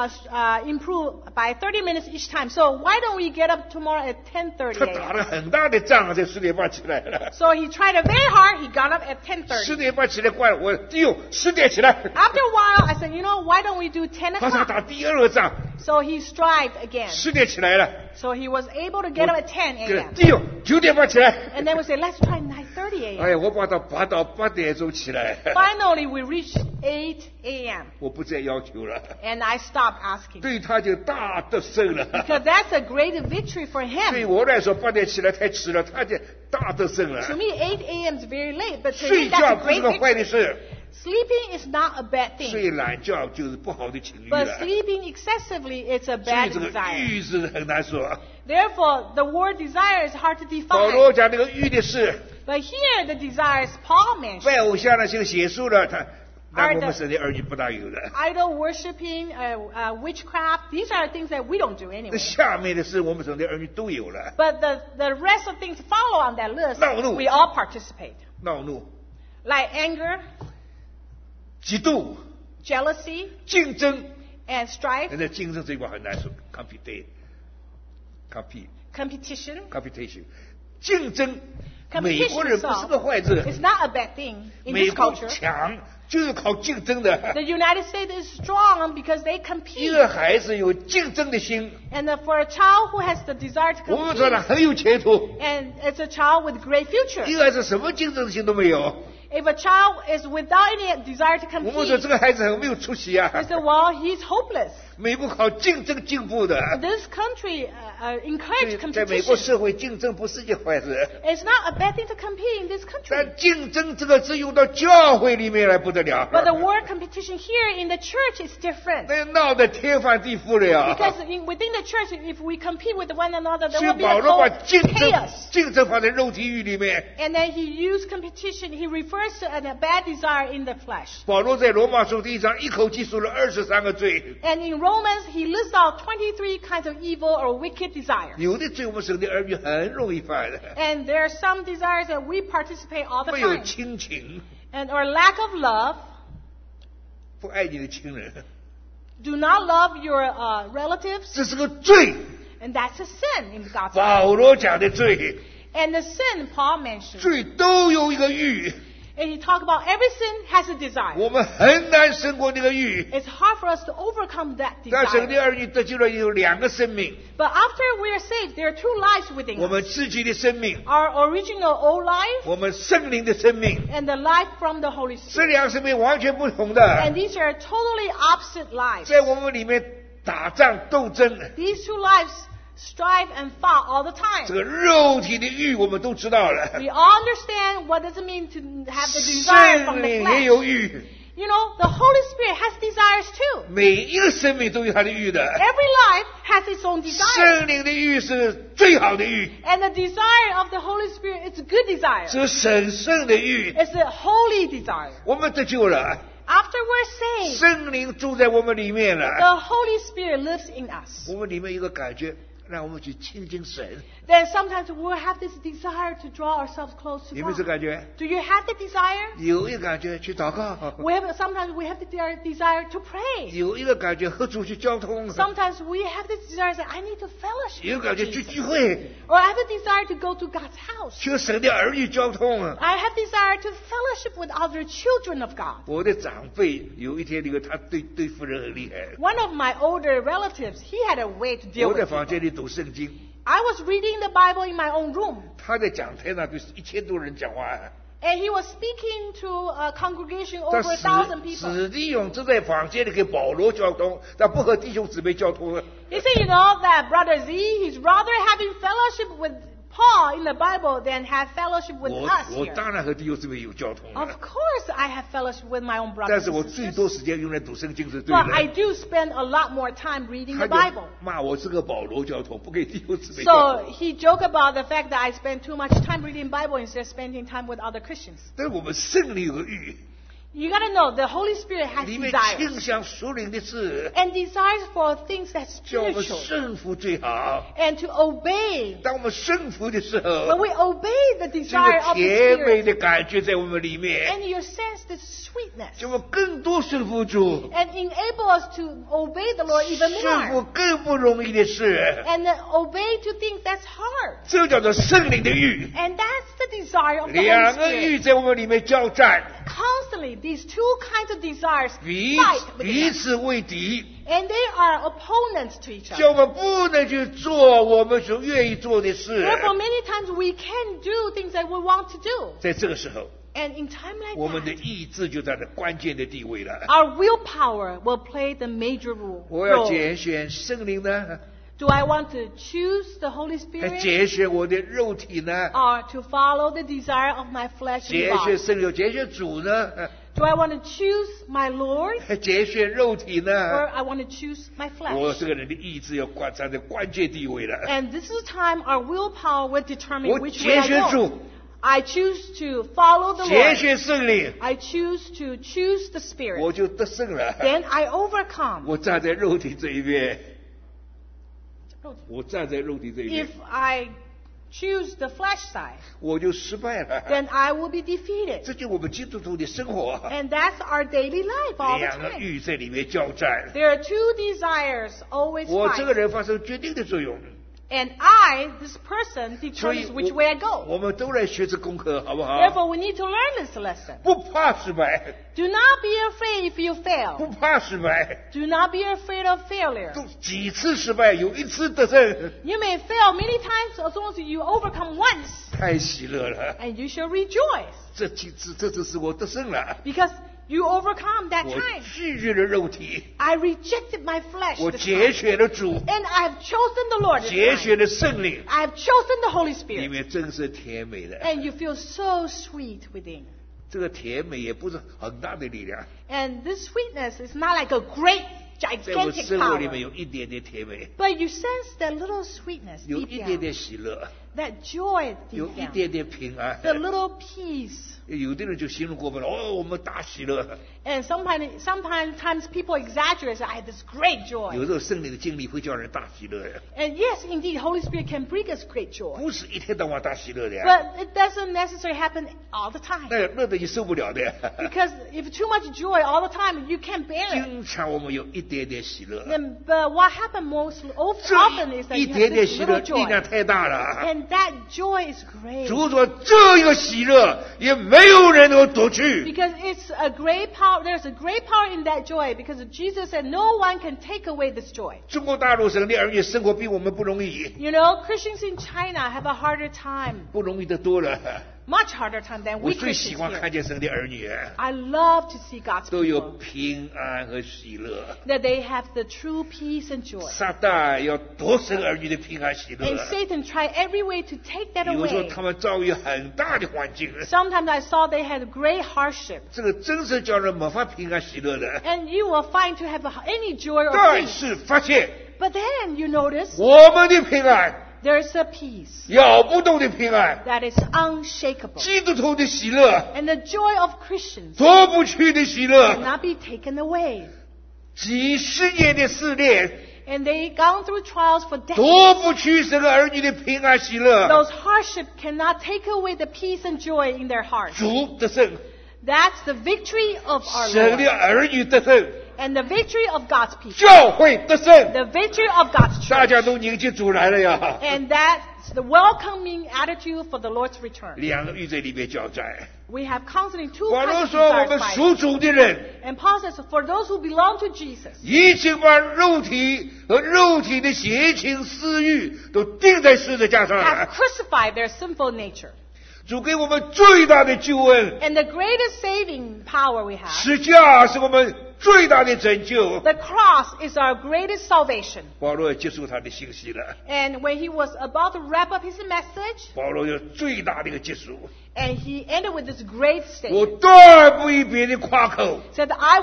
to improve by 30 minutes each time. So why don't we get up tomorrow at 10:30 他打 a.m.? 了很大的仗，在10点半起来了。 So he tried it very hard. He got up at 10 10:30. 点半起来怪我，弟兄10点起来。 After a while, I said, why don't we do 10 他想 o'clock? 打第2个仗， So he strived again. 10点起来了。 So he was able to get up at 10 a.m. 弟兄9点半起来。 And then we said, let's try 9:30 a.m. 哎呀，我把他拔到8点钟起来。 Finally, we reached 8 a.m. 我不再要求了， And I stopped asking. 对他就大得胜了。 Because that's a great victory for 对 him. 我来说8点起来太迟了，他就大得胜了。 To me, 8 a.m. is very late, but to 睡 me, that's 觉 a 不是 great 个坏的 victory. 事， Sleeping is not a bad thing. 睡懒觉就是不好的情欲 But 了。 sleeping excessively is a 所以 bad 这个 desire. 欲是很难说。 Therefore, the word desire is hard to 保 define. 罗讲那个欲的事， But here, the desires Paul mentioned, 拜偶像呢就写书了，他那而的我们神的儿女不大有的。 idol worshiping, witchcraft, these are things that we don't do 那 anyway. 下面的事我们神的儿女都有了， But the rest of things follow on that list. 恼怒。 We all participate. 恼怒、 Like anger, 嫉妒、 jealousy, 竞争。 and strife, 现在竞争这一块很难说 competition. ，competition， 竞争。 Competition 美国人不是个坏字， It's not a bad thing in 美 this 国 culture. 强就是靠竞争的。 The United States is strong because they 一 compete. 个孩子有竞争的心， And for a child who has the desire to 我们说他 compete, 很有前途。 and it's a child with great 一 future. 个孩子什么竞争心都没有， If a child is without any desire to 我们说 compete, 这个孩子很没有出息啊 we。say, well, he's hopeless. 美国靠竞争进步的， This country 所 encourage 以在美国 competition. 社会竞争不是件坏事。 It's not a bad thing to compete in this country. 但竞争这个字用到教会里面来不得了， But the word competition here in the church is different. 那闹得天翻地覆了。 Because within the church, if we compete with one another, there 所以 will be 保 a 罗把 whole 竞争 chaos. 竞争放在肉体狱里面， And then he used competition. He referred refers to a bad desire in the flesh. 保罗在罗马书第1章一口气数了23个罪。 And in Romans, he lists out 23 kinds of evil or wicked desires. 有的罪我们神的儿女很容易犯的， And there are some desires that we participate all the 没有 time. 亲情， And or lack of love. 不爱你的亲人， Do not love your relatives. 这是个罪。 And that's a sin in God's eyes. 保罗讲的罪， And the sin Paul mentioned. 罪都有一个欲， And he talked about every sin has a desire. 我们很难胜过那个欲。 It's hard for us to overcome that 但神 desire. 的儿女得救了，有2个生命， But after we are saved, there are two lives within 我 us. 们自己的生命， Our original old life 我们圣灵的生命， and the life from the Holy 这 Spirit. 2个生命完全不同 And 的， these are totally opposite lives. 在我们里面打仗斗争。 These two lives strive and fight all the 这 time. 个肉体的欲我们都知道了， We all understand what does it mean to have the desire 圣 from the 灵也 flesh. 有欲， You know, the Holy Spirit has desires too. 每一个生命都有他的欲的。 Every life has its own desire. 圣灵的欲是最好的欲， And the desire of the Holy Spirit is a good desire. 是神圣的欲。 It's a holy desire. 我们得救了， After we're saved, 圣灵住在我们里面了， the Holy Spirit lives in us. 我们里面有一个感觉，让我们去亲近神。 Then sometimes we'll have this desire to draw ourselves close to 有没有这 God. 感觉？ Do you have the desire? 有一个感觉去祷告， Sometimes we have the desire to pray. 有一个感觉和主去交通， Sometimes we have the desire that I need to 有 fellowship 感 with 觉去 Jesus. 聚会， Or I have a desire to go to God's house. 去和神的儿女交通。 I have desire to fellowship with other children of God. 我的长辈有一天，他对夫人很厉害。 One of my older relatives, he had a way to deal 我在 with 房 people. 间里读圣经， I was reading the Bible in my own room. 他在讲台上对1000多人讲话。 And he was speaking to a congregation 但 over 1,000 people. 史弟兄只在房间里跟保罗交通，但不和弟兄姊妹交通。 He said, you know, that Brother Z, he's rather having fellowship with Paul in the Bible than have fellowship with 我 us 我 here. 当然和弟兄姊妹有交通 Of 了， course I have fellowship with my own 但 brothers 是我 and 最 sisters. 多时间用来读圣经是对 But I 的。 do spend a lot more time reading 他 the 就 Bible. 骂我是个保罗交通，不给弟兄姊妹交 So 通。 he joked about the fact that I spend too much time reading Bible instead of spending time with other Christians. 但是我们圣灵有个欲， You gotta know, the Holy Spirit has 里面 desires. 倾向属灵的事， And desires for things that's 叫我们 spiritual. 顺服最好。 And to obey. 当我们顺服的时 When 候， we obey the 这 desire 个 of the 甜美 Spirit, 的感觉在我们里面， and you sense the sweetness, 叫我们更多顺服主， and enable us to obey the Lord even 顺服 more, 更不容易的事， and obey to things that's hard. 这叫做圣灵的欲。 And that's the desire of the Holy 两个欲 Spirit. 在我们里面交战， Constantly, these two kinds of desires 彼 fight 彼 within us, 此为敌， and they are opponents to each 叫 other. 我们不能去做我们所愿意做的事。 Therefore, many times we can do things that we want to do. 在这个时候， And in time like 我们的 that, 意志就占了关键的地位了。 our willpower will play the major role. 我要拣选圣灵呢， Do I want to choose the Holy 还 Spirit 拣选我的肉体呢？ or to follow the desire of my flesh and 拣选 body? 圣灵，拣选主呢？ Do I want to choose my Lord 还拣选肉体 or 呢？ I want to choose my 我 flesh? 这个人的意志要站在关键地位了。 And this is the time our willpower will determine 我 which way 拣 I 选 go. 主， I choose to follow the 拣 Lord. 选圣灵， I choose to choose the Spirit. 我就得胜了。 Then I overcome. 我站在肉体这一边，我站在肉体这一边 If，I choose the flesh side, 我就失败了。 then I will be defeated. 这就是我们基督徒的生活， And that's our daily life all the 两个 time. 欲在里面交战。 There are two desires always 我这个 fight. 人发生决定的作用， And I, this person, 所以 determines which way I go. 我们都来学这功课，好不好？ Therefore, we need to learn this lesson. 不怕失败， Do not be afraid if you 不 fail. 怕失败， Do not be afraid of failure. 都几次失败，有一次得胜， You may fail many times as long as you overcome once. 太喜乐了。 And you shall rejoice. 这次是我得胜了， Because you overcome that 我 time. 拒绝了肉体， I rejected my flesh 我 this 拣 time. 选了主， And I have chosen the Lord this 拣 time. 选了圣灵， I have chosen the Holy 里 Spirit. 面真是甜美的。 And you feel so sweet within. 这个甜美也不是很大的力量， And this sweetness is not like a great, 在我 gigantic 生活里 power. 面有一点点甜美， But you sense that little sweetness 有 deep 一点 down. 点喜乐。 that joy 有 deep 一 down, 点点平安。 the little peace. 有的人就形容过分了，哦，我们大喜乐。 And sometimes people exaggerate. Say, I had this great 有 joy. 时候圣灵的经历会叫人大喜乐呀， And yes, indeed, Holy Spirit can bring us great joy. 不是一天到晚大喜乐的呀， But it doesn't necessarily happen all the time. 那乐得你受不了的呀。 Because if too much joy all the time, you can't bear it. 经常我们有一点点喜乐， But what happens often is 这 that 一 you 点 have 点 this 喜乐 little 力量 joy. 太大了。 And that joy is great. 主说这一个喜乐也没有人能夺去。 Because it's a great power, there's a great power in that joy. Because Jesus said no one can take away this joy. 中国大陆省的儿女生活比我们不容易， You know, Christians in China have a harder time, 不容易的多了。 much harder time than 我 we 最喜 Christians 欢 here. 看见神的儿女 I love to see God's 都有 people, 平安和喜乐。 that they have the true peace and joy. 撒旦要夺神儿女的平安喜乐 And，Satan tried every way to take that 有时候 away. 他们遭遇很大的环境， Sometimes I saw they had great hardship. 这个真是叫人没法平安喜乐的。 And you will find to have any joy or 但 peace. 是发现 But then you notice 我们的平安， there's a peace 摇不动的平安， that is unshakable. 基督徒的喜乐， And the joy of Christians 夺不去的喜乐， cannot be taken away. 几十年的试炼， And they gone through trials for 夺 decades. 不去这个儿女的平安喜乐。 Those hardships cannot take away the peace and joy in their hearts. 主得胜， That's the victory of our 神的 Lord. 儿女得胜， And the victory of God's people. 教会得胜， The victory of God's 大 church. 家都迎接主来了呀。 And that's the welcoming attitude for the Lord's return. 两个欲在里面交战。 We have constantly two 保 kinds 罗 of 说，我 desires 们 fighting. 属主的人 And Paul says, for those who belong to Jesus, 已经把肉体和肉体的邪情私欲都钉在十字架上 have 了。 crucified their sinful nature. 主给我们最大的救恩， And the greatest saving power we have, 十架是我们最大的拯救。 the cross is our greatest salvation. 保罗也结束他的信息了， And when he was about to wrap up his message, 保罗有最大的一个结束。 and he ended with this great 我 statement, 断不以别的夸口， said, I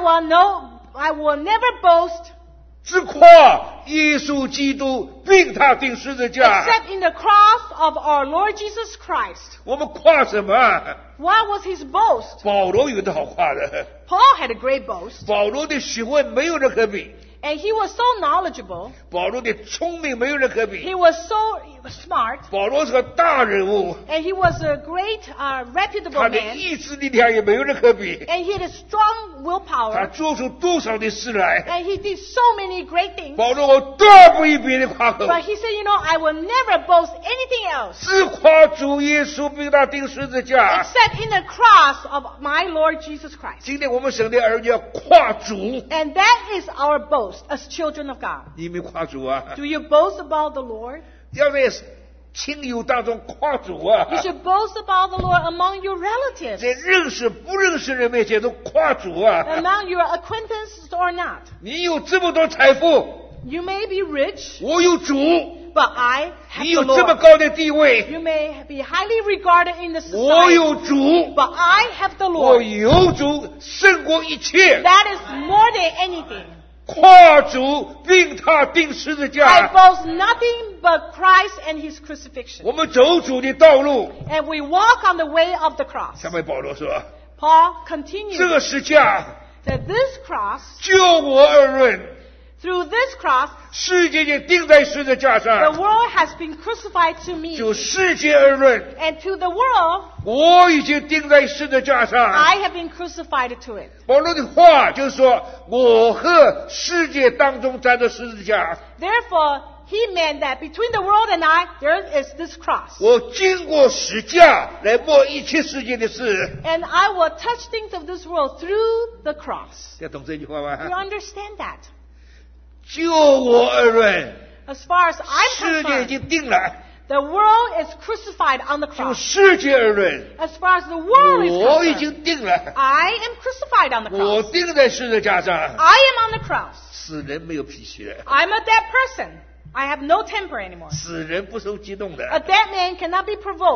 will never boast 只夸耶稣基督并他钉十字架。 except in the cross of our Lord Jesus Christ. 我们夸什么？ What was his boast? 保罗有的好夸的， Paul had a great boast, 保罗的学问没有人可比， and he was so knowledgeable, 保罗的聪明没有人可比。 he was so smart, 保罗是个大人物， and he was a great, reputable 他的 man, 意志力量也没有人可比。 and he had a strong 他 willpower, 做出多少的事来？ and he did so many great things. 保罗，我断不以别的夸口， But he said, I will never boast anything else 只夸主耶稣并他钉十字架。 except in the cross of my Lord Jesus Christ. 今天我们省的儿女要夸主， And that is our boast as children of God. 你没夸主啊？ Do you boast about the Lord? 要在亲友当中夸主啊 You！should boast about the Lord among your relatives, 在认识不认识人面前都夸主啊！ among your acquaintances or not. 你有这么多财富， You may be rich, 我有主； but I 你 have 有 the 这么 Lord. 高的地位， You may be highly regarded in the 我 society, 有主， but I have the 我 Lord. 有主胜过一切。 That is more than anything. 夸主并他钉十字 I 架， boast nothing but Christ and His crucifixion. 我们走主的道路。 And we walk on the way of the cross. 下面保罗说， Paul 这 continues 个十架 that this cross, 就我而论， through this cross, 世界就钉在十字架 the 上； world has been crucified to me. 就世界而论， And to the world, 我已经钉在十字架上。 I have been crucified to it. 保罗的话就是说，我和世界当中站着十字架， Therefore, he meant that between the world and I, there is this cross. 我经过十架来摸一切世界的事。 And I will touch things of this world through the cross. 要懂这句话 You 吗？ understand that? 就我而论， As far as I'm 世界已 concerned, 经定了； the world is crucified on the 就 cross. 世界而论， As far as the world is 我已 concerned, 经定了， I am crucified on the 我 cross. 钉在十字架上。 I am on the cross. 死人没有脾气了， I'm a dead person. I have no temper anymore. 死人不受激动 A 的。 dead man cannot be provoked.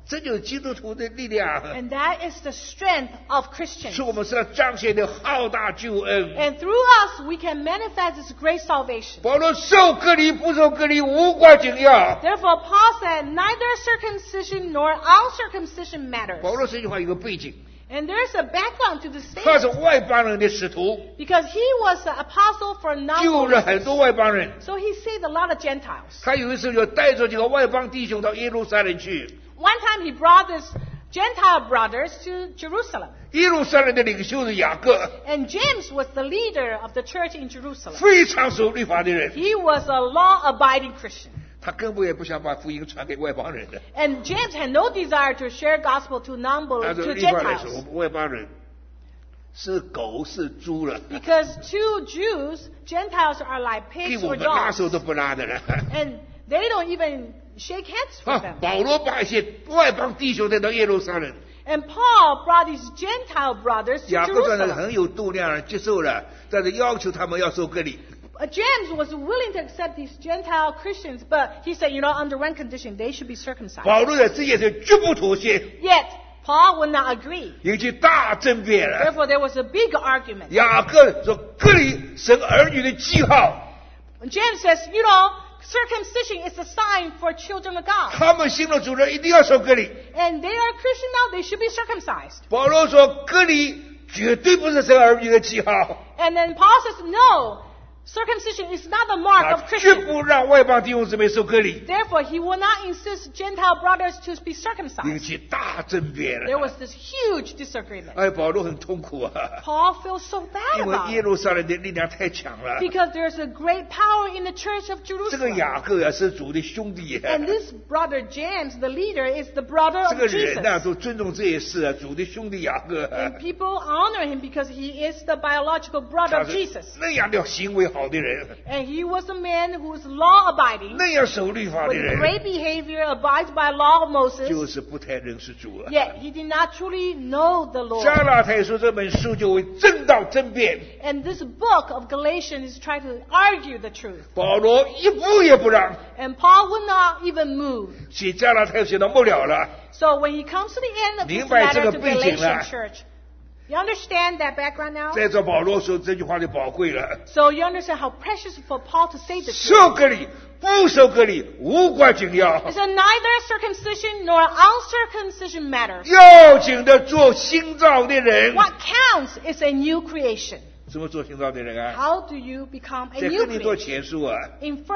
这就是基督徒的力量。 And that is the strength of Christians. 是我们是要彰显的浩大救恩。 And through us, we can manifest this great salvation. 保罗受割礼不受割礼无关紧要。 Therefore, Paul said, neither circumcision nor uncircumcision matters. 保罗这句话有个背景， And there's a background to this 他是 statement. 外邦人的使徒， Because he was an apostle for 救了 non-believers. 很多外邦人。 So he saved a lot of Gentiles. 他有一次就带着几个外邦弟兄到耶路撒冷去。 One time he brought his Gentile brothers to Jerusalem. 耶路撒冷的领袖是雅各， And James was the leader of the church in Jerusalem. 非常守律法的人， He was a law-abiding Christian. 他根本也不想把福音传给外邦人的。 And James had no desire to share gospel to 按 non-believers, 照 to 律法来说， Gentiles. 外邦人是狗是猪了， Because to Jews, Gentiles are like 给 pigs 我 or 们拉 dogs. 手都不拉的了。 And they don't even shake hands with 啊 them. 保罗把一些外邦弟兄带到耶路撒冷， And Paul brought his Gentile brothers to 雅各传的 Jerusalem. 很有度量，接受了，但是要求他们要受割礼。 James was willing to accept these Gentile Christians, but he said, under one condition, they should be circumcised. 保罗在这件事绝不妥协， Yet, Paul would not agree. 引起大争辩了。 Therefore, there was a big argument. 雅各说割礼神儿女的记号， James says, circumcision is a sign for children of God. 他们信了主人一定要受割礼。 And they are Christian now, they should be circumcised. 保罗说割礼绝对不是神儿女的记号， And then Paul says, no, circumcision is not the mark 他 of 绝 Christians. 不让外邦弟兄姊妹受割礼， Therefore, he will not insist Gentile brothers to be 引 circumcised. 起大争辩 There 了。 was this huge disagreement. 哎，保罗很痛苦啊， Paul feels so bad 因为 about 耶 it 路撒冷的力量太强了。 because there's a great power in the church of 这个 Jerusalem. 雅各啊是主的兄弟， And this brother James, the leader, is the brother 这 of 个人呐 Jesus. 都尊重这一事啊，主的兄弟雅各， And people honor him because he is the biological brother 他 of 是 Jesus. 那样的行为好的人， And he was a man who is law-abiding, 那样守律法的 with 人， great behavior, abides by law of 就 Moses. 是不太认识主啊。 Yet he did not truly know the 加 Lord. 拉太书这本书就为正道争辩， And this book of Galatians is trying to argue the truth. 保罗一步也不让， And Paul would not even move. 写加拉太书写到末了了。 So when he comes to the end of this 明白这个 letter to 背景了。 Galatian church, you understand that background now? 在这保罗说这句话就宝贵了， So you understand how precious for Paul to say this. 受割礼不受割礼无关紧要， He said, neither circumcision nor uncircumcision matters. 要紧的做新造的人。 What counts is a new creation. 怎么做新造的人啊？ How do you become a 在 new 哥林多 creation? 前书啊， In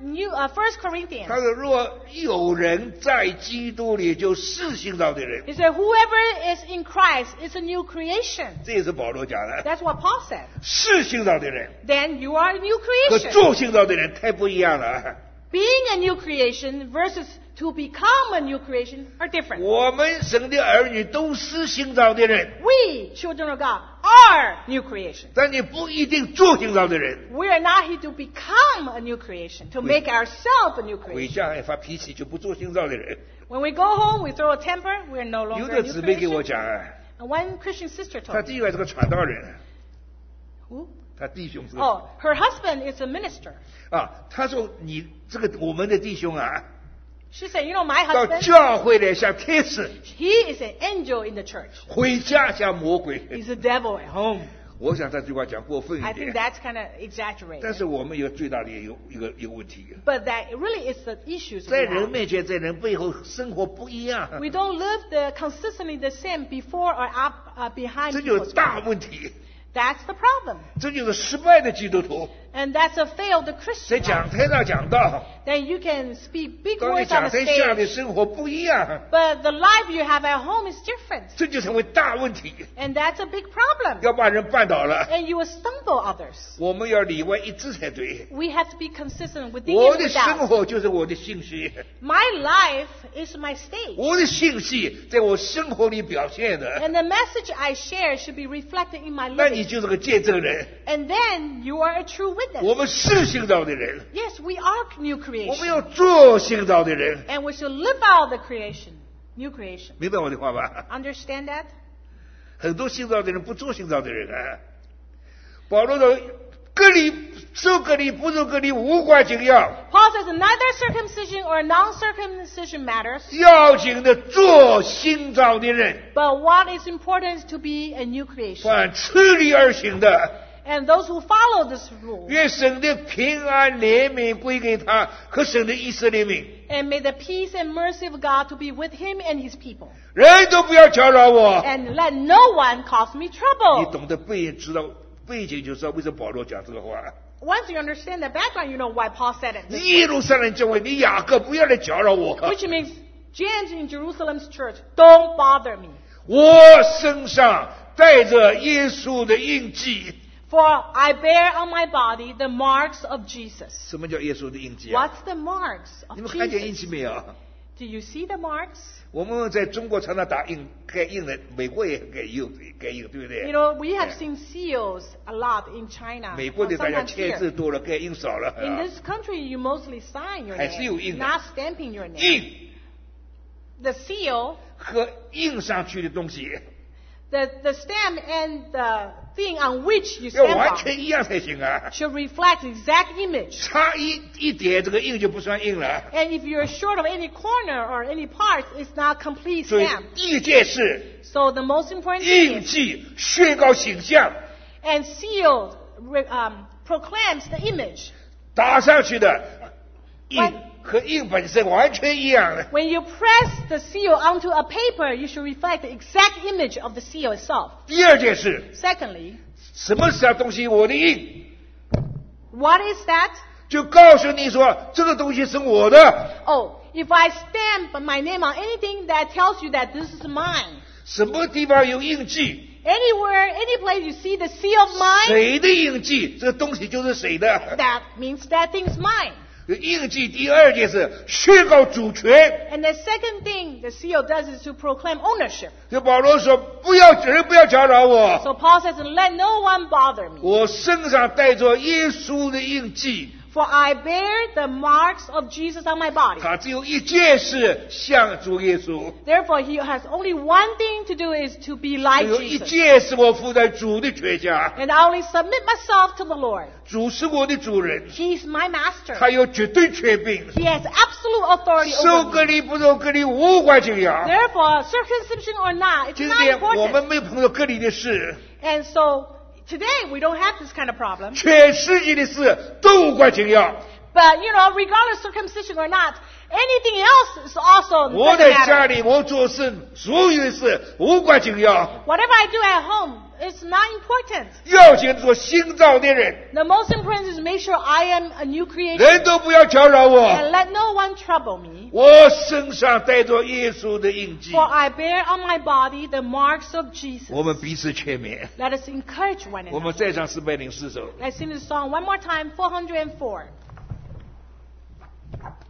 1 Corinthians, 他说若有人在基督里，就是新造的人。 he said, whoever is in Christ is a new creation. 这也是保罗讲的， That's what Paul said. 是新造的人 Then you are a new 和 creation. 做新造的人太不一样了。 Being a new creation versus to become a new creation are different. 我们神的儿女都是新造的人， We, children of God, are new creation. 但你不一定做新造的人。 We are not here to become a new creation, to make ourselves a new 回 creation. 家还发脾气就不做新造的人。 When we go home, we throw a temper, we are no 有 longer a 的 new 姊妹给我 creation. 讲啊， And one Christian sister 他 told me, 弟兄是个传道人， Who? 他弟兄是 Oh, her husband is a minister. 啊，他说你这个我们的弟兄啊， She said, my 到 husband, 教会来像天使， he is an angel in the church. 回家像魔鬼。 He's a devil at home. 我想这句话讲过分 I 一 think 点， that's kind of 但 exaggerated. 是我们有最大的一个问题， But that really is the issues 在 we 人 have. 面前，在人背后生活不一样， We don't live consistently the same before or behind 这就是 people's 大 back. 问题， That's the problem. 这就是失败的基督徒。 And that's a failed 在 Christian. 讲台上讲道， Then you can speak big 当你 words 讲 on the 台下的 stage, 生活不一样， but the life you have at home is different. 这就成为大问题， And that's a big problem. 要把人绊倒了。 And you will stumble others. 我们要里外一致才对。 We have to be consistent within 我 and 的生 without. 活就是我的信息， My life is my stage. 我的信息在我生活里表现的， And the message I share should be reflected in my 那你 living. 就是个见证人。 And then you are a true witness. 我们是新造的人， Yes, we are new 我们 creation. 要做新造的人， And we should live out the creation. New creation. 明白我的话吧？ Understand that? 很多新造的人不做新造的人啊。保罗说，割礼受割礼不受割礼无关紧要， Paul says neither circumcision or non-circumcision matters, 要紧的做新造的人， but what is important is to be a new creation. 凡吃力而行的， And those who follow this rule, 愿神的平安怜悯归给他和神的以色列民。 and may the peace and mercy of God to be with him and his people. 人都不要搅扰我。 And let no one cause me 你 trouble. 懂得背景，就知道为什么保罗讲这个话。 Once you understand the background, you know why Paul said it. 耶路撒冷教会，你雅各不要来搅扰我。 Which means, James in Jerusalem's church, don't bother me. 我身上带着耶稣的印记。 For I bear on my body the marks of Jesus. 什么叫耶稣的印记啊？ What's the marks 你 of 们看见印 Jesus? 记没有？ Do you see the marks? 我们在中国常常打印盖印的，美国也盖印，对不对？ You know, we have seen seals a lot in China. 美国的大家 sometimes 签 here. 字多了，盖印少了。 In this country, you mostly sign your 还是有印 name, 的。 not stamping your name. 印 The seal, 和印上去的东西 the stamp and the thing on which you 要 stamp 完 on 全一样才行啊！ should reflect the exact image. 差一点，这个印就不算印了。 And if you're short of any corner or any part, it's not complete 所以 stamp. 第一件事， So the most important thing 印 is, 记宣告形象， and seal proclaims the image. 打上去的印 When- 和印本身完全一样的。 When you press the seal onto a paper, you should reflect the exact image of the seal itself. 第二件事， Secondly, 什么啥东西我的印， what is that? 就告诉你说这个东西是我的。 Oh, if I stamp my name on anything that tells you that this is mine. 什么地方有印记， Anywhere, any place you see the seal of mine, 谁的印记，这个东西就是谁的。 that means that thing's mine. 印记第二件事，宣告主权。 And the second thing the seal does is to proclaim ownership. 这保罗说，人不要搅扰我， So Paul says, let no one bother me. 我身上带着耶稣的印记。 For I bear the marks of Jesus on my body. 他只有一件事，像主耶稣； Therefore, he has only one thing to do is to be like 只有一 Jesus. 件事，我服在主的权下。 And I only submit myself to the Lord. 主是我的主人， He's my master. 他有绝对权柄， He has absolute authority 受 over 割 me. 礼不受割礼无关紧要。 Therefore, circumcision or not, it's 今 not 天我们 important. 没有碰到割礼的事， And so, today we don't have this kind of problem. 全世界的事都无关紧要。 But, you know, regardless circumcision or not, anything else is also 我 doesn't 在家 matter. 里，我做事，所有的事无关紧要。 Whatever I do at home, it's not important. 要紧做新造的人， The most important is make sure I am a new creation 人都不要搅扰 and 我。 let no one trouble me. 我身上带着耶稣的印记 For，I bear on my body the marks of Jesus. 我们彼此劝勉。 Let us encourage one 我们 another. 再唱404首。 Let's sing this song one more time, 404.